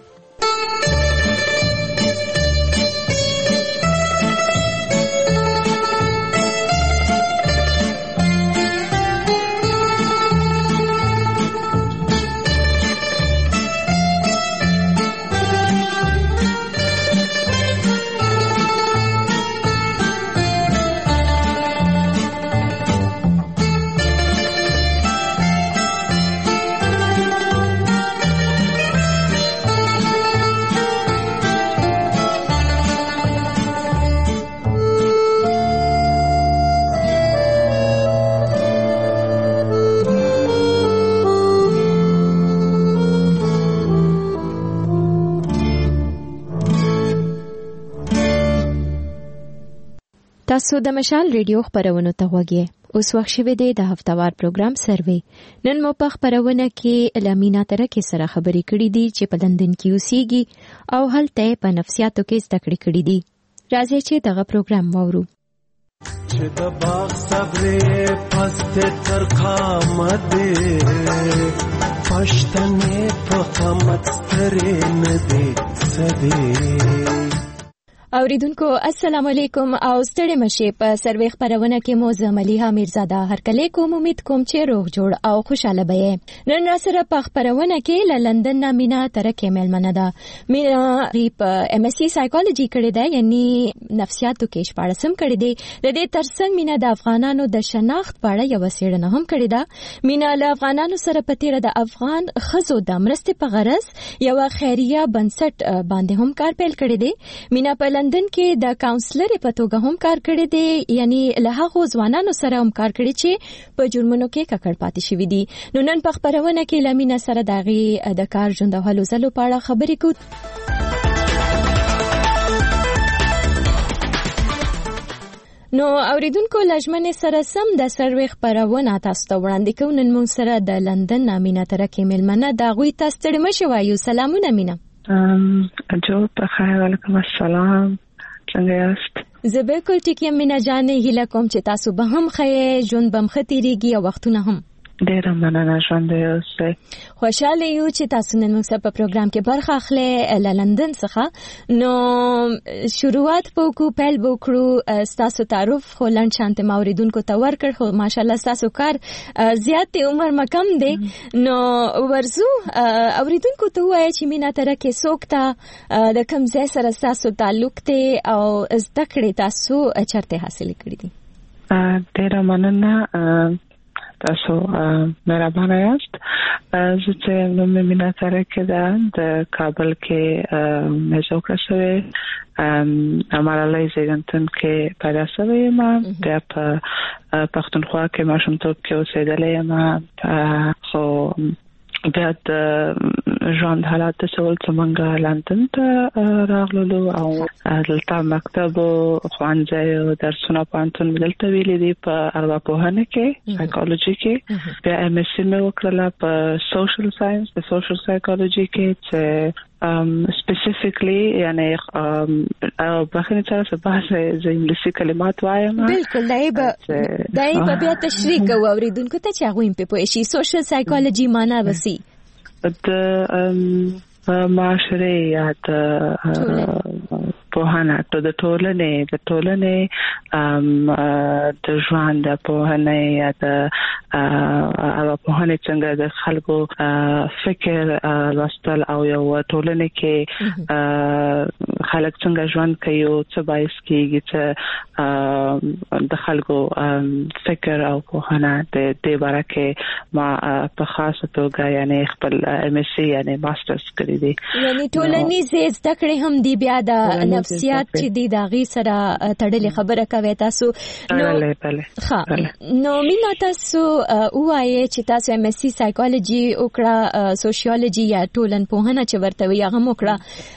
تاسو د مشال ریډیو خبرونه ته غوږی اوس وخت شوه د هفتوار پروګرام سروي نن مو په خبرونه کې الامینا ترکه سره خبرې کړې دي چې په لندن کې اوسېږي او هلته په نفسیاتو کې زده کړې کړې دي راځي چې دغه پروګرام وورو چې د باغ صبرې پست تر قامت پښتنې په قامت سترې نه دي سدي اوریدونکو السلام علیکم او ستړي مشه په سروي خبرونه کې مو زملیها میرزاده هر کله کوم امید کوم چې روغ جوړ او خوشاله به نن را سره په خبرونه کې ل لندن نامینا ترکه ملمنه ده مینا په ام اس سی سایکولوژي کړې ده یعنی نفسیاتو کې شپارسم کړې ده د دې ترڅنګ مینا د افغانانو د شناخت په اړه یو څېړنه هم کړې ده مینا له افغانانو سره په تیر د افغان خزو د مرستې په غرض یو خیریه بنسټ باندې هم کار پیل کړی دی مینا په لندن کې د کاونسلر په توګه هم کار کړی دی یعنی له هغو ځوانانو سره هم کار کړی چې په جرمونو کې ککړ پاتې شوی دي نو نن په خبرونه کې لمینا سره دغه د کار ژوند او هلو ځلو په اړه خبرې کوو نو اوریدونکو لجمنې سره سم د سروي خبرونه تاسو ته وړاندې کوو نن موږ سره د لندن نامینا ترکه ملمنه دا غوي تاسو ته مشوایو سلامونه مینا جو په خیر علیکم السلام څنګه یاست زه بالکل ټیک یم مینا جانې هیله کوم چې تاسو به هم خیر ژوند بم ختیریږي او وختونه هم ډیر مننه ژوند اوسه خوشاله یو چې تاسو نن موږ په پروګرام کې برخه اخلي ل لندن څخه نو شروعات په پیل وکړو تاسو تعارف هولند شانت موریدونکو ته ورکړ خو ماشاءالله تاسو کار زیات عمر مکم دی نو ورزو اوریدونکو ته وایي چې مینا ترکه سوکتا د کوم ځای سره تاسو تعلق ته او زده کړې تاسو چرته حاصل کړې دي ډیر مننه تاسو مهربانه یاست زه چې نو مینا ترکه ده د کابل کې مزوکه شوی امرالای زیګنتن کې پیدا شوی ما د پښتونخوا کې ماشومتوب کې اوسېدلې ما خو بیا د ژوند حالات سوال څنګه لندن ته راغلو او دلته مکتب خوانځي او درسونه پانتون دلته ویلې دي په ارواپوهنه کې سایکولوژي کې بیا ام اس سی مې وکړه په سوشل ساينس په سوشل سایکولوژي کې چې specifically یعنی بخنه تر څه بحث د انګلیسي کلمات وایم بالکل دای په بیا تشریح کوو اوریدونکو ته چې هغه په شي سوشل سایکولوژي معنا وسی د معاشره یا د پوهانه ته د ټولنې د ژوند په هنه یا د پوهانه څنګه د خلکو فکر راستل او یو ټولنه کې خلک څنګه ژوند کوي او څه باعث کیږي چې د خلکو فکر او پوهانه د دې باره کې ما په خاصه توګه یعنی خپل ام اس سی یعنی ماسترز کړی دی یعنی ټولنیز زده کړې هم دی بیا د نفسیات چې دی دا غي سره تړلې خبره کوي تاسو نو نو مینا تاسو وایي چې تاسو ام اس سی سایکولوژي او کړه سوشیولوژي یا ټولن پوهنه چې ورته وي هغه وکړه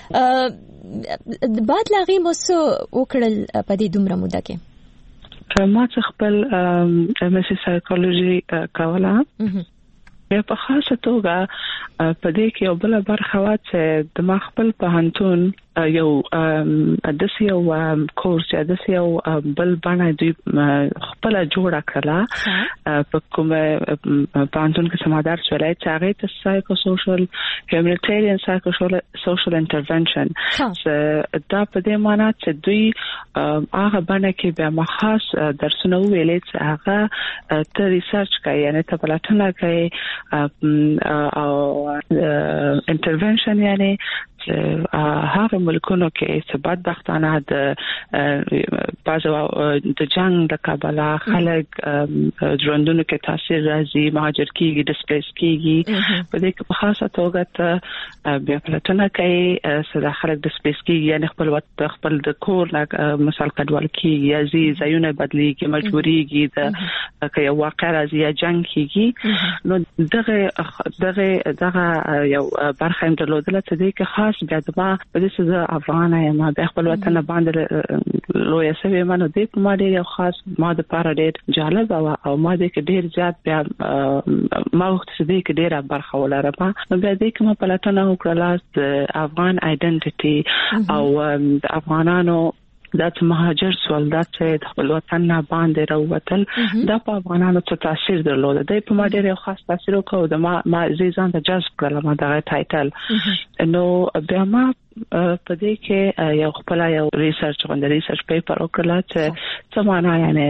بعد لاغي مو سو وکړل په دې دومره موده کې ما خپل ام اس سی سایکولوژي کوله په خاصه توګه په دې کې یو بل برخه وا چې د ما خپل پوهنتون یو داسې یو کورس یا داسې یو بل باندې دوی خپل جوړه کړه په کومه پوهنتون کې سمادار شولای چې هغه ته سایکو سوشل هیومانیټیرین سایکو سوشل انټرونشن دا په دې معنی چې دوی هغه باندې کې به مخاص درسونه ویلې چې هغه ته ریسرچ کوي یعنی ته پلاتنه کوي او انټرونشن یعنی هغه ملکونو کې چې بدبختانه د بازو د جنگ د کابلا خلک ژوندونو کې تاثیر راځي مهاجر کیږي ډسپلیس کیږي په دې کې په خاصه توګه ته بیا پلاتنه کوي چې خلک ډسپلیس کیږي یعنی خپل د کور مثال کډوال کیږي یا ځایونه بدلیږي مجبوريږي د کې واقع راځي یا جنگ کیږي نو دغه یو برخه درلودله چې دې کې خاص خاص بیا ما په دې څه افغان یم د خپل وطن باندې لوی سوي منو دې ما ډېر خاص ما د پاره ډېر جالب او ما دې ډېر زیات بیا ما وخت دې کې ډېر برخه ولرم نو بیا دې کوم پلاتونه وکړل د افغان آیډنټیټي او د افغانانو دا چې مهاجر سول دا چې د خپل وطن نه باندې راووتل دا په افغانانو څه تاثیر درلود دی په ما ډېر خاص تاثیر وکړ د ما ځان ته جذب کړل ما دا ټایټل نو بیا ما په دې کې یو خپل یو ریسرچ پیپر وکړل چې څه معنا یعنی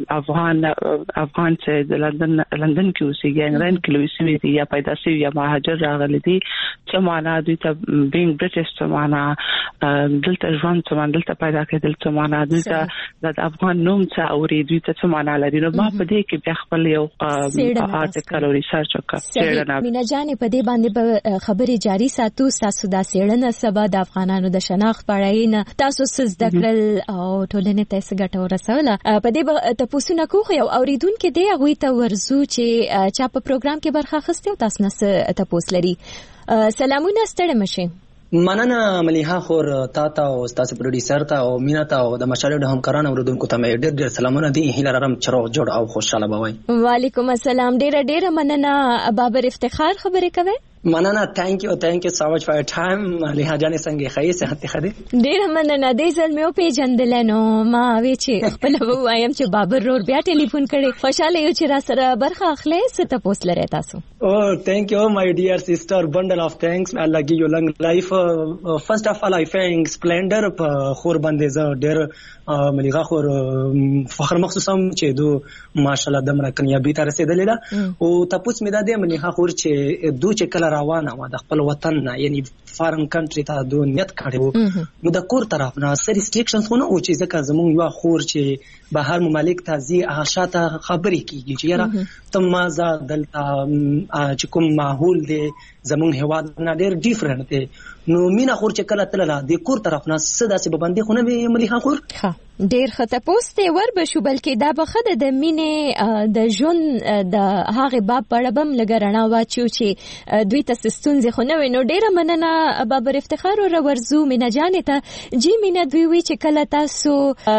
افغان چې د لندن کې اوسېږي انګلند کې اوسېږي یا پیدا شوی یا مهاجر راغلي دي څه معنا دوی ته بینګ برټش څه معنا دلته ژوند څه معنا دلته پیدا کېدل څه معنا دوی ته د افغان نوم څه اوري دوی ته څه معنا لري نو ما په دې کې بیا خپل یو آرټیکل او ریسرچ وکړ مینا جانې په دې باندې خبرې جاری ساتو تاسو دا څېړنه سبا د افغانانو د شناخت پړاینه تاسو څه زده کړل او ټولنې ته څه ګټه ورسوله په دې تاسو نه کوخ یو اوریدونکو دی هغه ته ورزو چې چا په پروګرام کې برخه اخیسته او تاسو نه تاسو لري سلامونه ستړي مشه مننه مليحه خور تا او تاسو پروډوسر ته او مینا ته او د مشالو د همکارانو اوریدونکو ته ډېر ډېر سلامونه دي هیله لرم چې روغ جوړ او خوشاله بوي وعلیکم السلام ډېر مننه بابر افتخار خبرې کوي مننه thank you so much for your time مليحه جانې څنګه خې صحت ښه دي ډېر مننه دې ځل مې په جندلنو ما وی چې خپل وایم چې بابر رور بیا ټلیفون کړي خوشاله یو چې را سره برخه اخلي ست پوس لري تاسو thank you my dear sister bundle of thanks Allah give you long life first of all I thank Splendor خور باندې زه ډېر مليحه خور فخر مخصوصم چې دو ماشاءالله دمر کنيابي ته رسیدلې ده او تاسو مې دا دې مليحه خور چې دو چې کله روانه و د خپل وطن نه یعنی فارن کنټری ته دو نیت کړو نو د کور طرف نه سر ریسټریکشنز خو نه او چې ځکه زموږ یو خور چې بهر ممالک ته زی هغه خبرې کیږي چې یاره تم ما زه دلته چې کوم ماحول دی زموږ هوا نه ډېر ډیفرنٹ دی نو مینا خور چې کله تلله د کور طرف نه صدا سي باندې خو نه مليحه خور ډېر خطه پوسټ ور بشو بلکې دا بخده د مینې د جون د هغه باب پړبم لګرنا واچو چې دوی ته ستونزې خو نه وینو ډېر مننه بابر افتخار او ورزو مینا جانې ته جی مینا دوی وی چې کله تاسو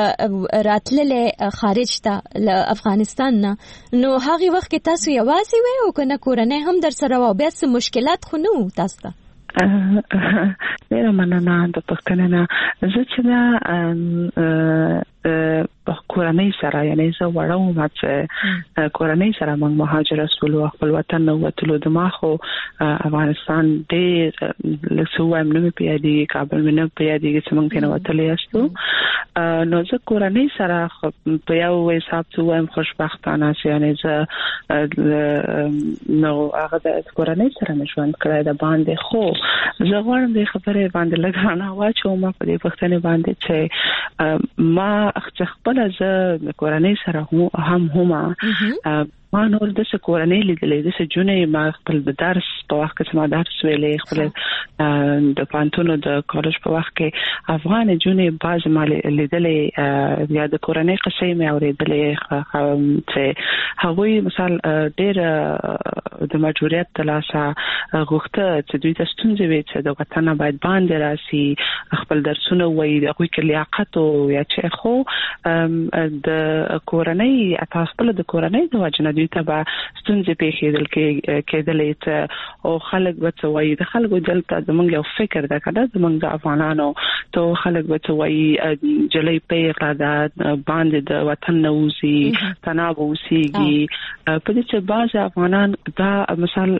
راتلله خارج ته له افغانستان نه نو هغه وخت کې تاسو یوازې وې او کنه کورنۍ هم در سره و بیا څه مشکلات خو نه و تاسو ته ډېر مننه د پښتنه زه چې په کورنۍ سره یعنی زه وړم چې کورنۍ سره موږ مهاجر رسول خپل وطن نو وتلو د ماخو افغانستان ډېر لسوم نو پیادي کابل منو پیادي چې موږ ته وتلې استو نو زه کورنۍ سره په یو حساب څو هم خوشبختانه یعنی زه نو هغه د کورنۍ سره مشوند کړای د باندې خو زه غواړم د خبرې باندې لګانا واچو ما په دې پښتنه باندې چې ما خپل زه د کورنۍ سره هم ما نور د کورنۍ لیدلې د جونې ما خپل د درس په وخت کې ما درس ویلې خپل د پانتونو د کالج په وخت کې افغان جونې باز ما لیدلې یا د کورنۍ قصې مې اورېدلې چې هغوی مثال ډېر د مجبوریت تلاسه غوښته چې دوی ته ستونزې وي چې د وطن باید باندې راسي خپل درسونه وایي د هغوی کې لیاقت او یا چې خو د کورنۍ تاسو خپل د کورنۍ د وجنه دوی ته به ستونزې کېدلې ته او خلک به څه وایي د خلکو دلته زموږ یو فکر ده که نه زموږ د افغانانو ته خلک به څه وایي جلۍ پیغله ده باندې د وطن نه وځي تناب اوسېږي په دې چې بعض افغانان دا مثال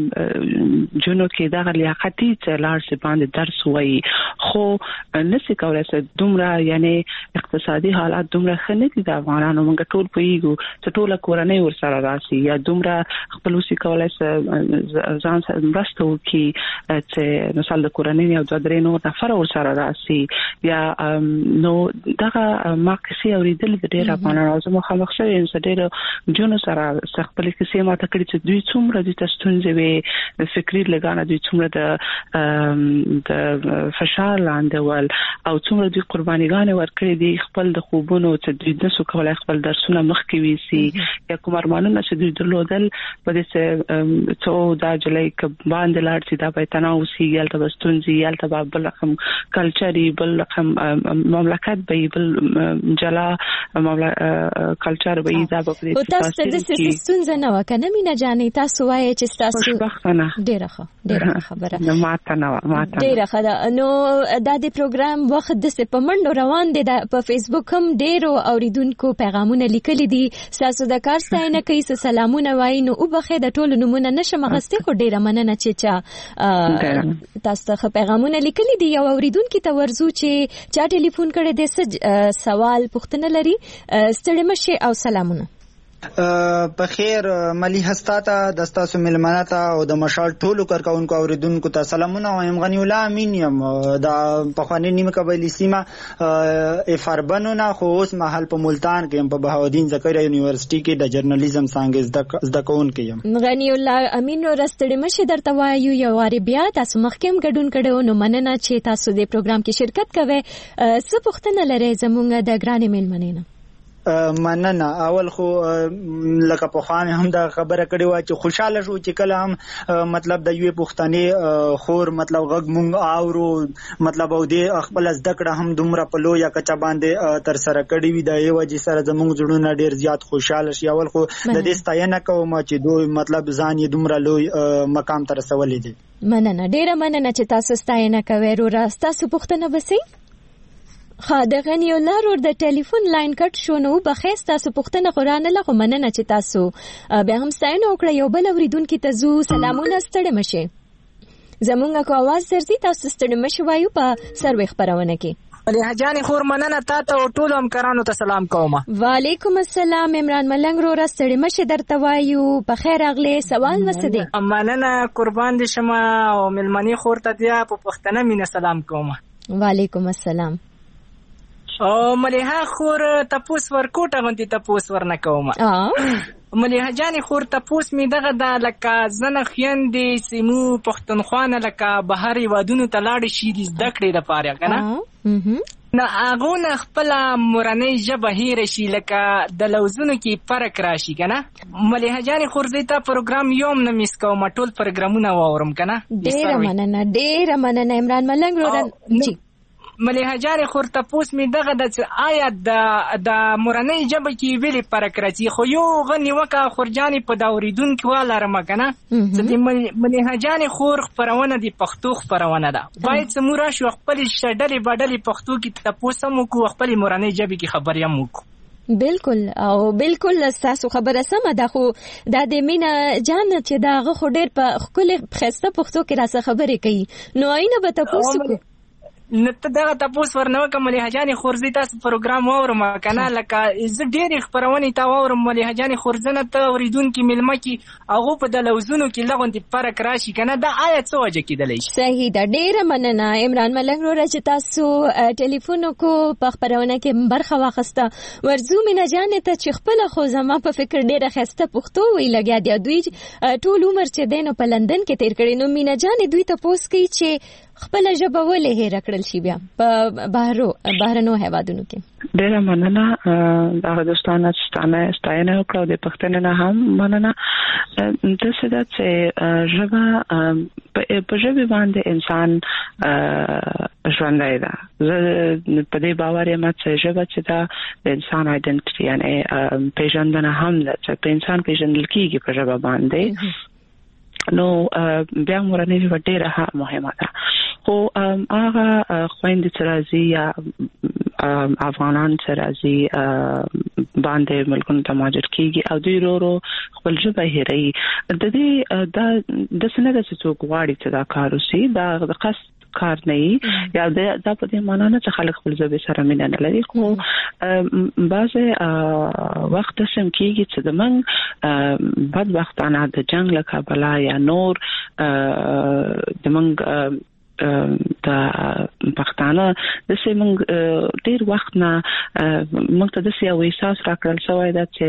جنو کې دغه لیاقتي چې لاړ شي باندې درس وایي خو نشي کولی چې دومره یعنی اقتصادي حالات دومره ښه نه دي د افغانانو موږ ټول پوهېږو چې ټوله کورنۍ ورسره راشي یا دومره خپل وسې کولی چې ځان سره مرسته وکړي چې مثال د کورنۍ یو دوه درې نور نفره ورسره راشي یا نو دغه ما کیسې اورېدلې د ډېر افغانانو زه مخامخ شوې یم چې ډېرو جونو سره خپلې کیسې ماته کړي چې دوی څومره دوی ته ستونزې وې د فکري لګانه دوی څومره د فشار لاندې ول او څومره دوی قربانیګانې ورکړې دي خپل د خوبونو چې دوی نسو کولی خپل درسونه مخکې ویسي یا کوم ارمانونه پلانونه چې دوی درلودل په دې څو دا جلای ک باندې لاړ چې دا به تناوسي یالته بستونزي یالته بل رقم کلچري بل رقم مملکت به بل جلا کلچر به دا په دې او تاسو د ستونزې نه وکنه مینا جانې تاسو وایي چې تاسو ډیره خبره نه ماته نه ډیره خبره نو دا د پروګرام وخت د سپمنډ روان دي په فیسبوک هم ډیرو اوریدونکو پیغامونه لیکلي دي تاسو د کار ستاینه کوي سلامونه وایي نو او بخې د ټولو نمونه نشم غستې خو ډیره مننه چې تاسو ته پیغامونه لیکلي دي یو اوریدونکو ته ورزو چې ټلیفون کړي د سوال پوښتنه لري ستړي مشه او سلامونه په خیر ملي هستاته د تاسو ملمنه ته او د مشال ټولو کارکونکو اوریدونکو ته سلامونه وایم غنی الله امین یم د پخوانی نیمه قبایلی سیمه افربنونه خو اوس محل په ملتان کې په بهاودین زکریا یونیورسيټي کې د جرنالیزم څنګه زده کوونکی یم غنی الله امین ورستړي مشه درته وایو یو واری بیا تاسو مخکیم ګډون کړو نو مننه چې تاسو د پروګرام کې شرکت کوئ څه پوښتنه لرئ زموږ د ګرانې ملمنې مننه اول خو لکه په خوان هم دا خبره کړې و چې خوشاله شو چې کله هم مطلب د یوې پښتنې خور مطلب غږ مونږ اورو مطلب او دې خپل زده کړه هم دومره په لوی کچا باندې تر سره کړې وي د یو وجې سره زموږ جوړونه ډیر زیات خوشاله شي اول خو د دې ستاینه کوم چې دوی مطلب ځان یې دومره لوی مقام ته رسولې دي مننه ډیره مننه چې تاسو ستاینه کوئ ورو تاسو پښتنه بسئ د غنی الله ور د ټلیفون لاین کټ شو نو بخښ تاسو پښتنه قران الله خو مننه چې تاسو به هم ستاینه وکړه یو بل اوریدونکو ته زو سلامونه ستړي مشه زمونږه کو आवाज درځي تاسو ستړي مشه وایو په سروي خبرونه کې مليحه جان خور مننه تاسو ټول همکارانو ته سلام کوم وعلیکم السلام عمران ملنګ رو ستړي مشه درته وایو په خیر اغله سوال وسدي مننه قربان دي شمه او ملمنی خور ته بیا په پښتنه مینه سلام کوم وعلیکم السلام او مليحه خور تپوس ورکوټه غونډه تپوس ورنه کوم مليحه جان خور تپوس می دغه د لکه زنه خويندې سیمو پښتونخوا لکه بهاري وادونو ته لاړ شي د زده کړې لپاره کنه نو هغه خپل مورنۍ ژبه هیر شي لکه د لوزونو کې فرق راشي کنه مليحه جان خور زیته پروګرام یوم نه میس کوم ټول پروګرامونه واورم کنه ډیر مننه عمران ملنګ رو جی مليحه جان خور تپوس می دغه د آیا د مورنۍ ژبه کې ویلي فرق راځي خو یو غنی وکا خورجانی په داوریدونکو ولرم کنه چې مليحه جان خور خبرونه دی پښتو خبرونه ده باید سمورا شو خپل شډلې بدلې پښتو کې تپوس مو کو خپل مورنۍ ژبه کې خبریا مو کو بالکل او بالکل تاسو خبره سمه ده خو د مینا جان چې دا خو ډېر په خپل خسته پښتو کې راځه خبرې کوي نو اینه به تاسو کو نته دغه تاسو ورنو کومه حجان خورزي تاسو پروګرام اورم کنه لکه ز ډېر خبرونه تا اورم ملي حجان خورزنه ته اوریدونکو ملما کی هغه په د لوزونو کې لغونتي فرق راشي کنه دا آیت څه وجه کېدلی شي صحیح دا ډېر مننه عمران ملنګ رو چې تاسو ټلیفون کو په خبرونه کې برخه واخسته ورزو مینا جان ته چې خپل خو زما په فکر ډېر خسته پښتو وی لګیا دی دوی ټول عمر چې دینو په لندن کې تیر کړي نو مینا جان دوی ته پوس کوي چې خپل ژبه ولې هیر کړل شي بیا په بهرنو هیوادونو کې ډېر مننه دا دوستانه ستاینه وکړو د پښتنې نه هم مننه د څه د چې ژبه په ژبه باندې انسان ژوندای ده په دې باور یم چې ژبه چې دا د انسان آیډنټیټي یعنی پیژندنه هم ده چې په انسان پیژندل کیږي په ژبه باندې نو بیا مورنۍ ژبه ډېره مهمه ده خو هغه خويندې چې راځي یا افغانان چې راځي باندې ملکونو ته مهاجر کیږي او دوی ورو خپل ژبه هېروي د دې د سنده چې څوک غواړي چې دا کار وشي دا د قصد کار نه یا دا په دې معنی نه چې خلک خپل ژبه سره مینه نه لري خو بعضې وخت سم کېږي چې د موږ بدبختانه د جنګ له کبله یا نور د موږ د پښتانه پښتانه د سیمنګ ډیر وخت نه موږ ته د سیاو احساس راکړل شوی دا چې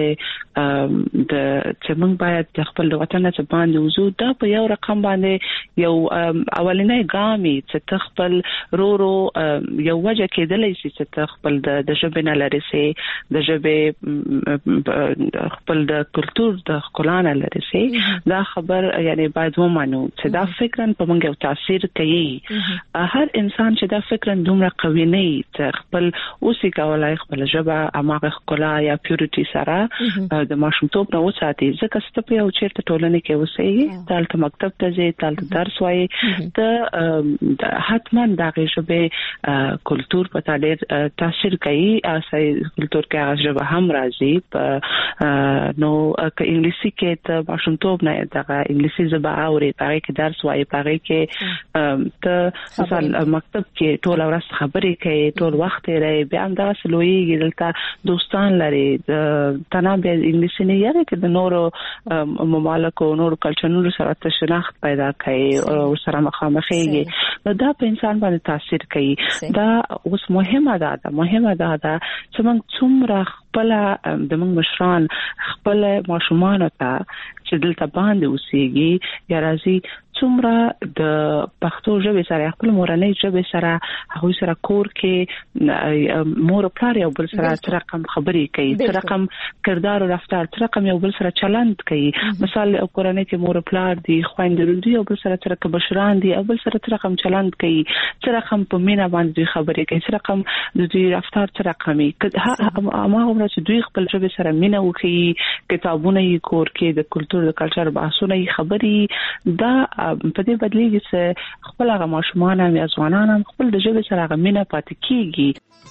موږ باید د خپل وطن څخه باندې وزو دا په یو رقم باندې یو اولنې ګامي چې تخپل رورو یو وجه کېدلې چې تخپل د ژبې نه لري سي د ژبې خپل د کلچر د خلانه لري سي دا خبر یعنی باید ومنو چې دا فکرن په موږ یو تاثیر کوي هر انسان چې دا فکرن دومره قوي نه چې خپل اوسې کولای خپل ژبه اماغه خلا یا پیورټي سره د ماشومتوب نه وساتي ځکه چې په یو چیرته ټولنه کې اوسې تالته مکتب ته ځي تالته درس وایي ته حتما دا ژبه کلچر په ډېر تاثیر کوي اساس کلچر کې هغه ژبه هم راځي نو که انګلیسي کې ته ماشومتوب نه دا انګلیسي ژبه اوري پاره کې درس وایي پاره کې ته مثلا مکتب کې ټول ورځ خبرې کوي ټول وخت لري بیا هم دا سلوي دلته دوستان لري تنه به انګلیسي نه یاره کې د نورو ممالکو نورو کلچرونو سره شناخت پیدا کوي او سره مخامخېږي نو دا په انسان باندې تاثیر کوي دا اوس مهمه ده چې موږ څومره خپل د موږ مشران خپل ماشومان ته چې دلته باندې اوسېږي یا راځي څومره د پښتو ژبې سره خپل مورنۍ ژبې سره هغه سره کور کې مور پلار یو بل سره رقم خبرې کوي رقم کردار او رفتار رقم یو بل سره چلند کوي مثال کورنۍ کې مور پلار دي خويندې دي یو بل سره ترکه بشران دي او بل سره رقم چلند کوي رقم په مینا باندې خبرې کوي رقم د دوی رفتار رقمي ما عمره چې دوی خپل ژبې سره مینا وکي کتابونه یې کور کې د کلچر د کلچر بحثونه یې خبري دا په دې بدلیږي چې خپل هغه ماشومان هم یا ځوانان هم خپل د ژبې سره هغه مینه پاتې کیږي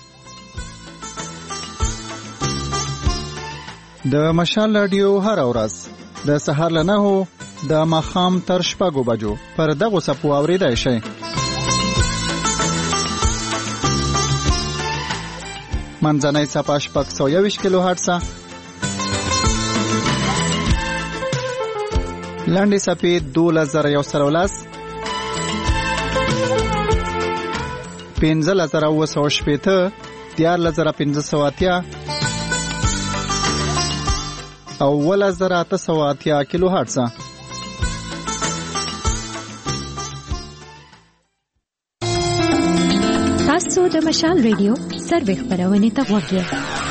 د مشال رادیو هر ورځ د سهار له 9 د ماښام تر 6 بجو پر دغه سپو اوریدای شي منځنۍ صفه 621 کیلو هرتز لاندې صفه 2113 15980 14580 او 1880 کیلو هرتز تاسو د مشال ریډیو سروې خبرونه ته وګورئ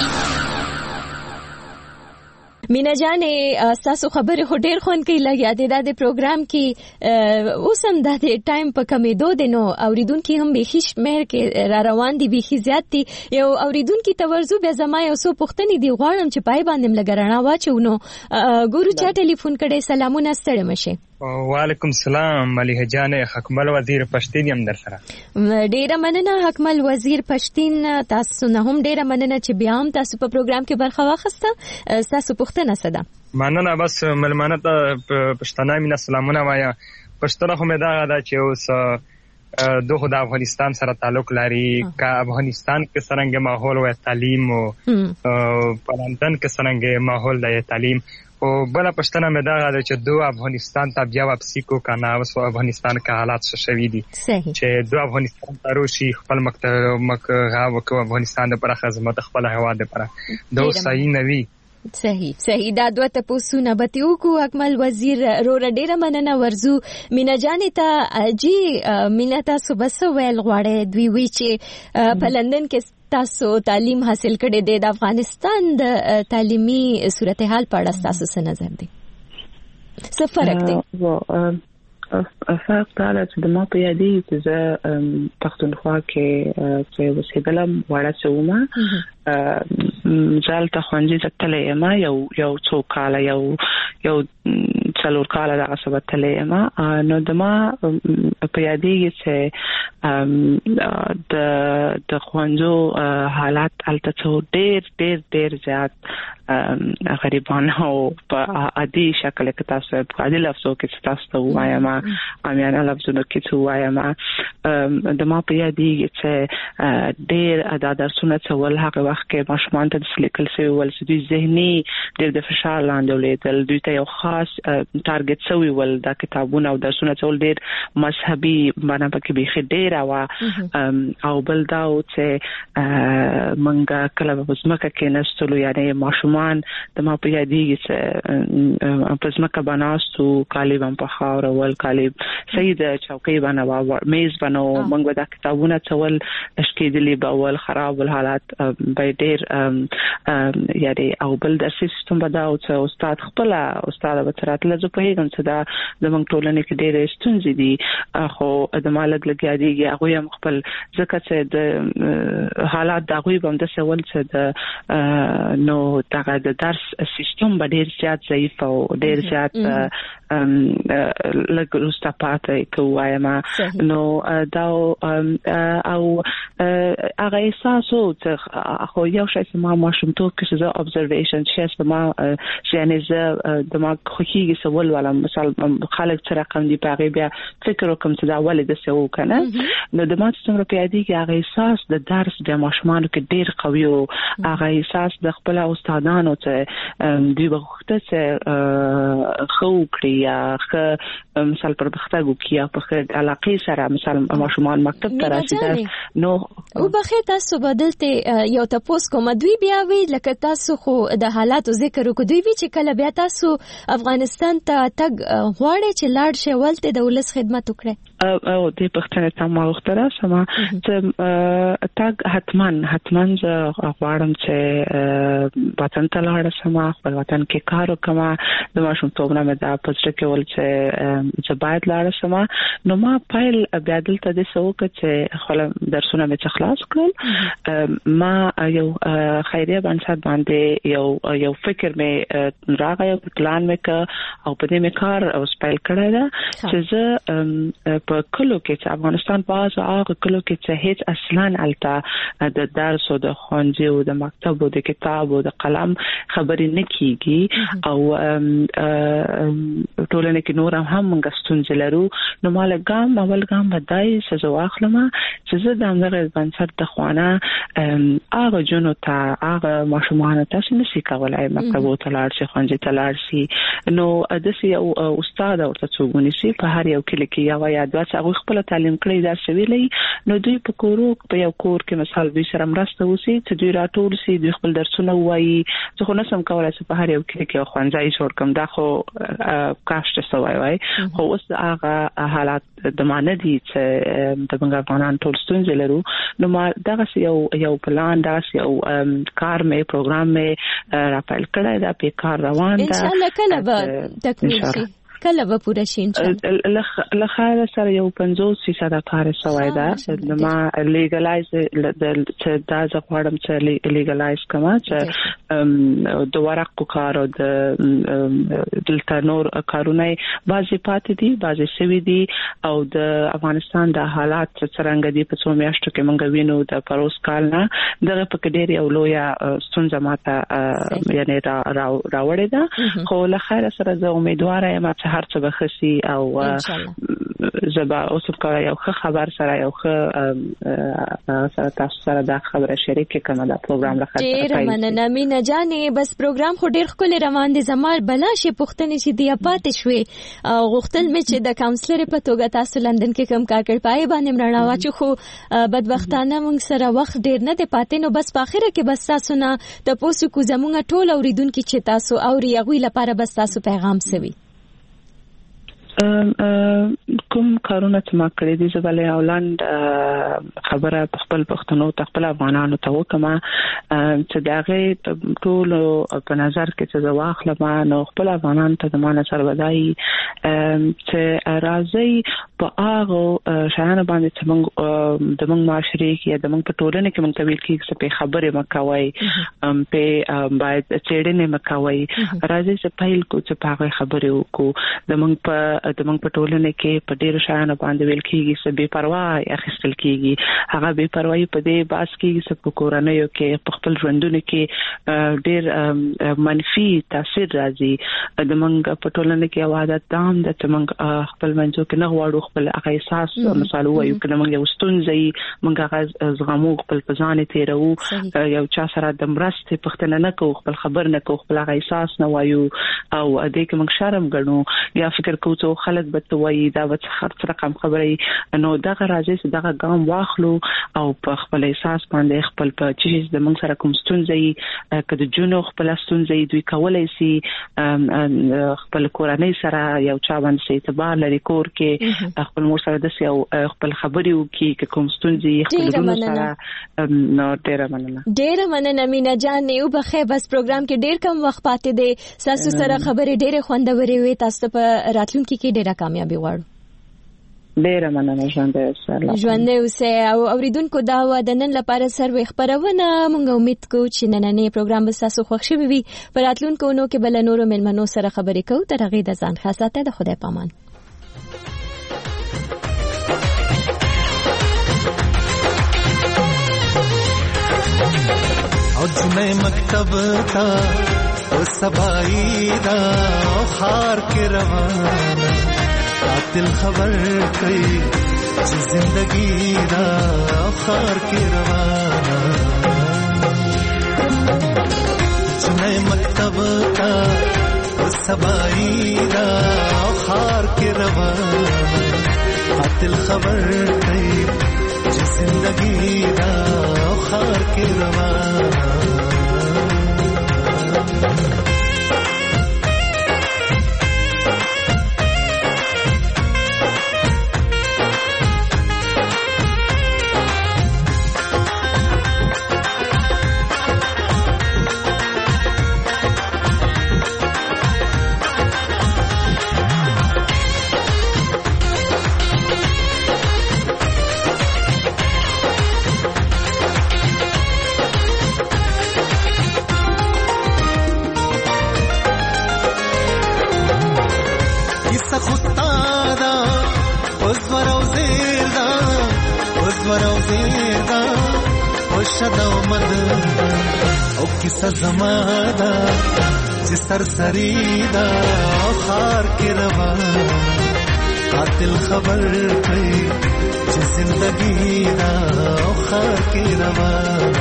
مینا جانې تاسو خبره خو ډېر خون کې لګیا دی د پروګرام کې اوسم د ټایم په کمیدو دینو اوریدونکو هم به هیڅ مهر کې را روان دي به زیات دي یو اوریدونکو تورزو به زما یو څو پوښتنې دی غواړم چې پای باندې لګرانه واچونو ګورو چا ټلیفون کړي سلامونه ستړي مشه وعلیکم السلام ملیحه جان حکمل وزیر پښتین هم در سره ډیره مننه حکمل وزیر پښتین تاسو نه هم ډیره مننه چې بیا هم تاسو په پروګرام کې برخه واخیسته تاسو پوښتنه سده مننه بس ملمانه ته پښتنه مینا سلامونه وایا پښتنه هم دا غدا چې اوس دوه د افغانستان سره تعلق لري کا افغانستان کې څنګه ماحول او تعلیم او پلانتن کې څنګه ماحول د تعلیم او بل پښتنه مې دا غواړي چې دوه افغانستان ته بیا واپسی کو کنه اوس افغانستان کې حالات څه شوي دي چې دوه افغانستان ته روشي خپل مکه افغانستان د پر خدمت خپل هوا د پر دوه صحیح نوي صحیح دا دوه تاسو نه بتیو کو اکمل وزیر رو ډیره مننه ورزو مینا جانې ته جی مینا تاسو بس ویل غواړي دوی وی چې په لندن کې تاسو تعلیم حاصل کړی دی د افغانستان د تعلیمي صورتحال په اړه تاسو څه نظر دی څه فرق دی فرق دا چې د ما په یادې چې زه پښتونخوا کې چې وسیدلم وړه شومه ځل ته خوانجي تلې ما یو څو کال یو څلور کال دا څه تلې ما نو د ما په یادې چې د خوانجو حالات الته ډېر زیات غریبان او په عادي شکل کې تاسو په عادي لفظو کې تاسو وایم امیانه لفظونه کې وایم د ما په یادې چې ډېر ادا درسونه څول هغه وخت کې ماشومان ته د لیکل شوی ول چې دوی ذهني ډېر د فشار لاندې ولیدل دوی ته یو خاص ټارګټ شوی ول دا کتابونه او درسونه ټول ډېر مذهبي معنا پکې به ډېر او بل دا چې منګه کله په ځمکه کې نستلو یعنی ماشومان د ما په یادېږي چې په ځمکه بناستو کالي هم په خاور ول کالي سید چوکۍ باندې میز باندې موږ دا کتابونه ټول تشکیلي باول خراب الحالات به ډېر یعنی او بل د سیستم بداو چې استاد خپل استاد به تراتله زه په هیڅ څه دا د موږ ټولنې کې ډېر ستونزې دي خو د مالک لګیادي هغه هم خپل ځکه چې د حالات د هغه هم د سوال چې د نو دغه د درس سیستم به ډېر زیات ضعیف او ډېر زیات لږ رستاپاتې کوایما نو دا او هغه احساس او خو یو شی چې ما ماشومتوب کې زه observation چې ما یعنی زه د ما خوخيږي سوال ولا مثال خلک چې رقم دی په بیا فکر وکم چې دا ولې د سو کنه نو د ما څنګه په یادي کې هغه احساس د درس د ماشومانو کې ډېر قوي او هغه احساس د خپل استادانو ته دوی وخت ته خو کړی یا مثال پرمختګ وکیا په علاقې سره مثال ماشومان مکتب ته راشي نو او بخیر تاسو بدلته یو تاسو کوم دوی بیا وی لکه تاسو خو د حالاتو ذکر وکړو دوی چې کله بیا تاسو افغانستان ته تګ غواړي چې لاړ شي ولته د ولس خدمت وکړي او د پښتنه ته ما وختره سما چې تګ حتمان ز غواړم چې وطن ته لاړ سما خپل وطن کې کار وکما د ماشوم توګه مې دا پوسټ کې ول چې باید لاړ سما نو ما پایل بیا دلته د سوک چې خپل درسونه مې خلاص کړل ما یو خیریه باندې یو فکر مې راغی او پلان مې او په دې مې کار او سپیل کړی دا چې زه په کلو کې چې افغانستان باز هغه کلو کې چې هیڅ اصلا الته د درس او د ښوونځي او د مکتب او د کتاب او د قلم خبرې نه کیږي او ټولنه کې نور هم موږ ستونزې لرو نو مال اول ګام بدای چې زه واخلم چې زه د امر بنسټ د خوانه هغه جنو ته هغه ماشومان ته نشي کولای مکتب او تلار شي ښوونځي تلار شي نو د سي او استاد او څوګونی سي په هر یو کلی کې یو یا دوه هغه خپل تعلیم کړی دا سویلې نو دوی په یو کور کې مثال دوی سره مرسته وسی چې دوی راټول سي دوی خپل درسونه وایي زه خو نسم کولای چې په هر یو کلی کې ښوونځي جوړ کړم دا خو کاشته سوای وای خو اوس هغه حالات د معنی دي چې د بنګا افغانان ټول ستونزې لرو نو ما دغه یو پلان دغه یو کار مې پروګرام مې راپیل کړی دا په کار روان ده ان شاء الله کله به تکمیل شي کله به پوره شي ان شاء الله لخوا سره یو 50% کار سوای دا ما لیګلایز چې دا ځکوړم چې لیګلایز کما چې د ورقو کار او د دلته نور کارونه بعضی پاتې دي بعضی سوي دي او د افغانستان د حالات څنګه دي په څو میاشتو کې مونږ وینو د پروس کال نه دغه په ډېر یو لویا ستونزه ماته یعنی راوړې ده خو لخوا سره زه امیدوار یم چې هر څه بخسي او زبا اوس په یو خبر سره یو سره تاسو سره دا خبره شریک کړم دا پروګرام راخته ډیر مننه مینا جانې بس پروګرام خو ډیر خپل روان دي زمال بلا شي پښتنې چې دی پاتې شوې او غوښتل مې چې د کاونسلر په توګه تاسو لندن کې کم کار کړ پای باندې مرنا واچ خو بدبختانه موږ سره وخت ډیر نه دی پاتې نو بس په اخره کې بس تاسو نه د پوسو کو زمونږ ټول اوریدونکو چې تاسو اوري هغه لپاره بس تاسو پیغام سوي کوم کارونه چې ما کړی دي زبلې اولند خبره خپل پښتنو خپل افغانانو ته وکما چې داغه ټول په نظر کې چې واخلم نو خپل افغانانو ته د مانه سره ودای چې راځي په هغه شان باندې چې موږ د موږ معاشري کې د موږ په ټولنه کې موږ ته ویل کېږي چې خبره مکوي په باید چېړنه مکوي راځي چې پایل کو چې په خبره وکړو د موږ په د موږ په ټولنه کې په ډېر شایانو باندې ویل کېږي چې بے پروا اخیستل کېږي. هغه بے پروايي په دې باس کې چې په کورنیو کې په خپل ژوندونه کې ډېر منفي تاثیر راځي. د موږ په ټولنه کې یو عادت دام د چې موږ خپل منځو کې نه غواړو خپل هغه احساس مثال وایو کله موږ یو ستونزې موږ هغه زغمو خپل پزانه تیرو یو چا سره د مرستې پښتنه نه کوو خپل خبر نه کوو خپل هغه احساس نه وایو او دې کې موږ شرم ګڼو یا فکر کوو چې خلک به ته وایي دا به څه رقم خبرې نو دغه راځي چې دغه ګام واخلو او په خپل احساس باندې خپل په چیز د موږ سره کوم ستونزې کله جنو خپل ستونزې دوی کولای شي خپل کورنۍ سره یو چا باندې اعتبار لري کور کې خپل مور سره د یو خپل خبرې وکي کوم ستونزې خپل ورونو سره نو ډېر مننه مینا جان یو بخې بس پروګرام کې ډېر کم وخت پاتې دی تاسو سره خبرې ډېر خوندورې وي تاسو په راتلونکي کې ډېره کامیابی غواړو. ډېر مننه ژوندې اوسه او اوریدونکو دا و د نن لپاره سروي خبرونه مونږ امید کوو چې نننې پروګرام به تاسو خوښ شي وي. په راتلونکو نو کې بل نورو ملمنو سره خبرې کوو. تر هغه د ځان خاصه د خدای پامان. او جنې مکتب تا او سبای دا خار کې روانه قاتل خبر کوي چې زندگی دا خار کې روانه جنې مکتب تا او سبای دا خار کې روانه قاتل خبر کوي چې زندگی دا خار کې روانه او کیسه زماده چې سرسری دا خار کې روان قاتل خبر کوي چې زندگی دا خار کې روان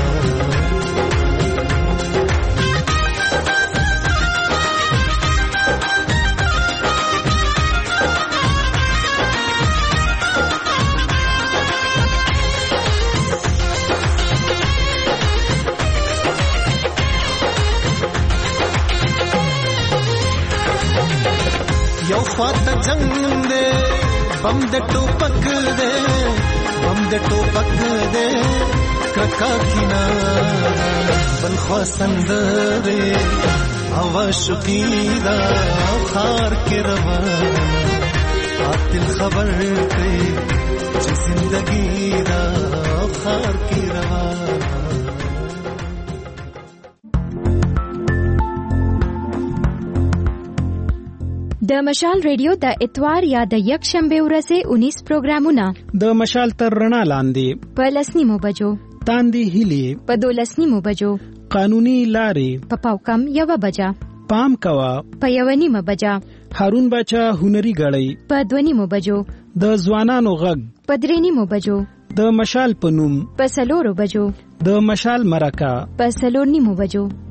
خواته جنگ دے بم دے ټوپک دے ککا کینا بل خواسند دے هوا شقیدا خار کې روان قاتل خبر کوي چې زندگی دا خار کې روان د مشال ریډیو د اتوار یا د یک شنبه ورځې 19 پروګرامونه د مشال تر رڼا لاندې په 10 بجو تاندې هلي په 12 بجو قانوني لارې په پاوکم 1 بجا پام کوا په 1 بجا هارون بچا هنري غړی په 2 بجو د ځوانانو غږ په 3 بجو د مشال پنوم په 4 بجو د مشال مرکه په 4 بجو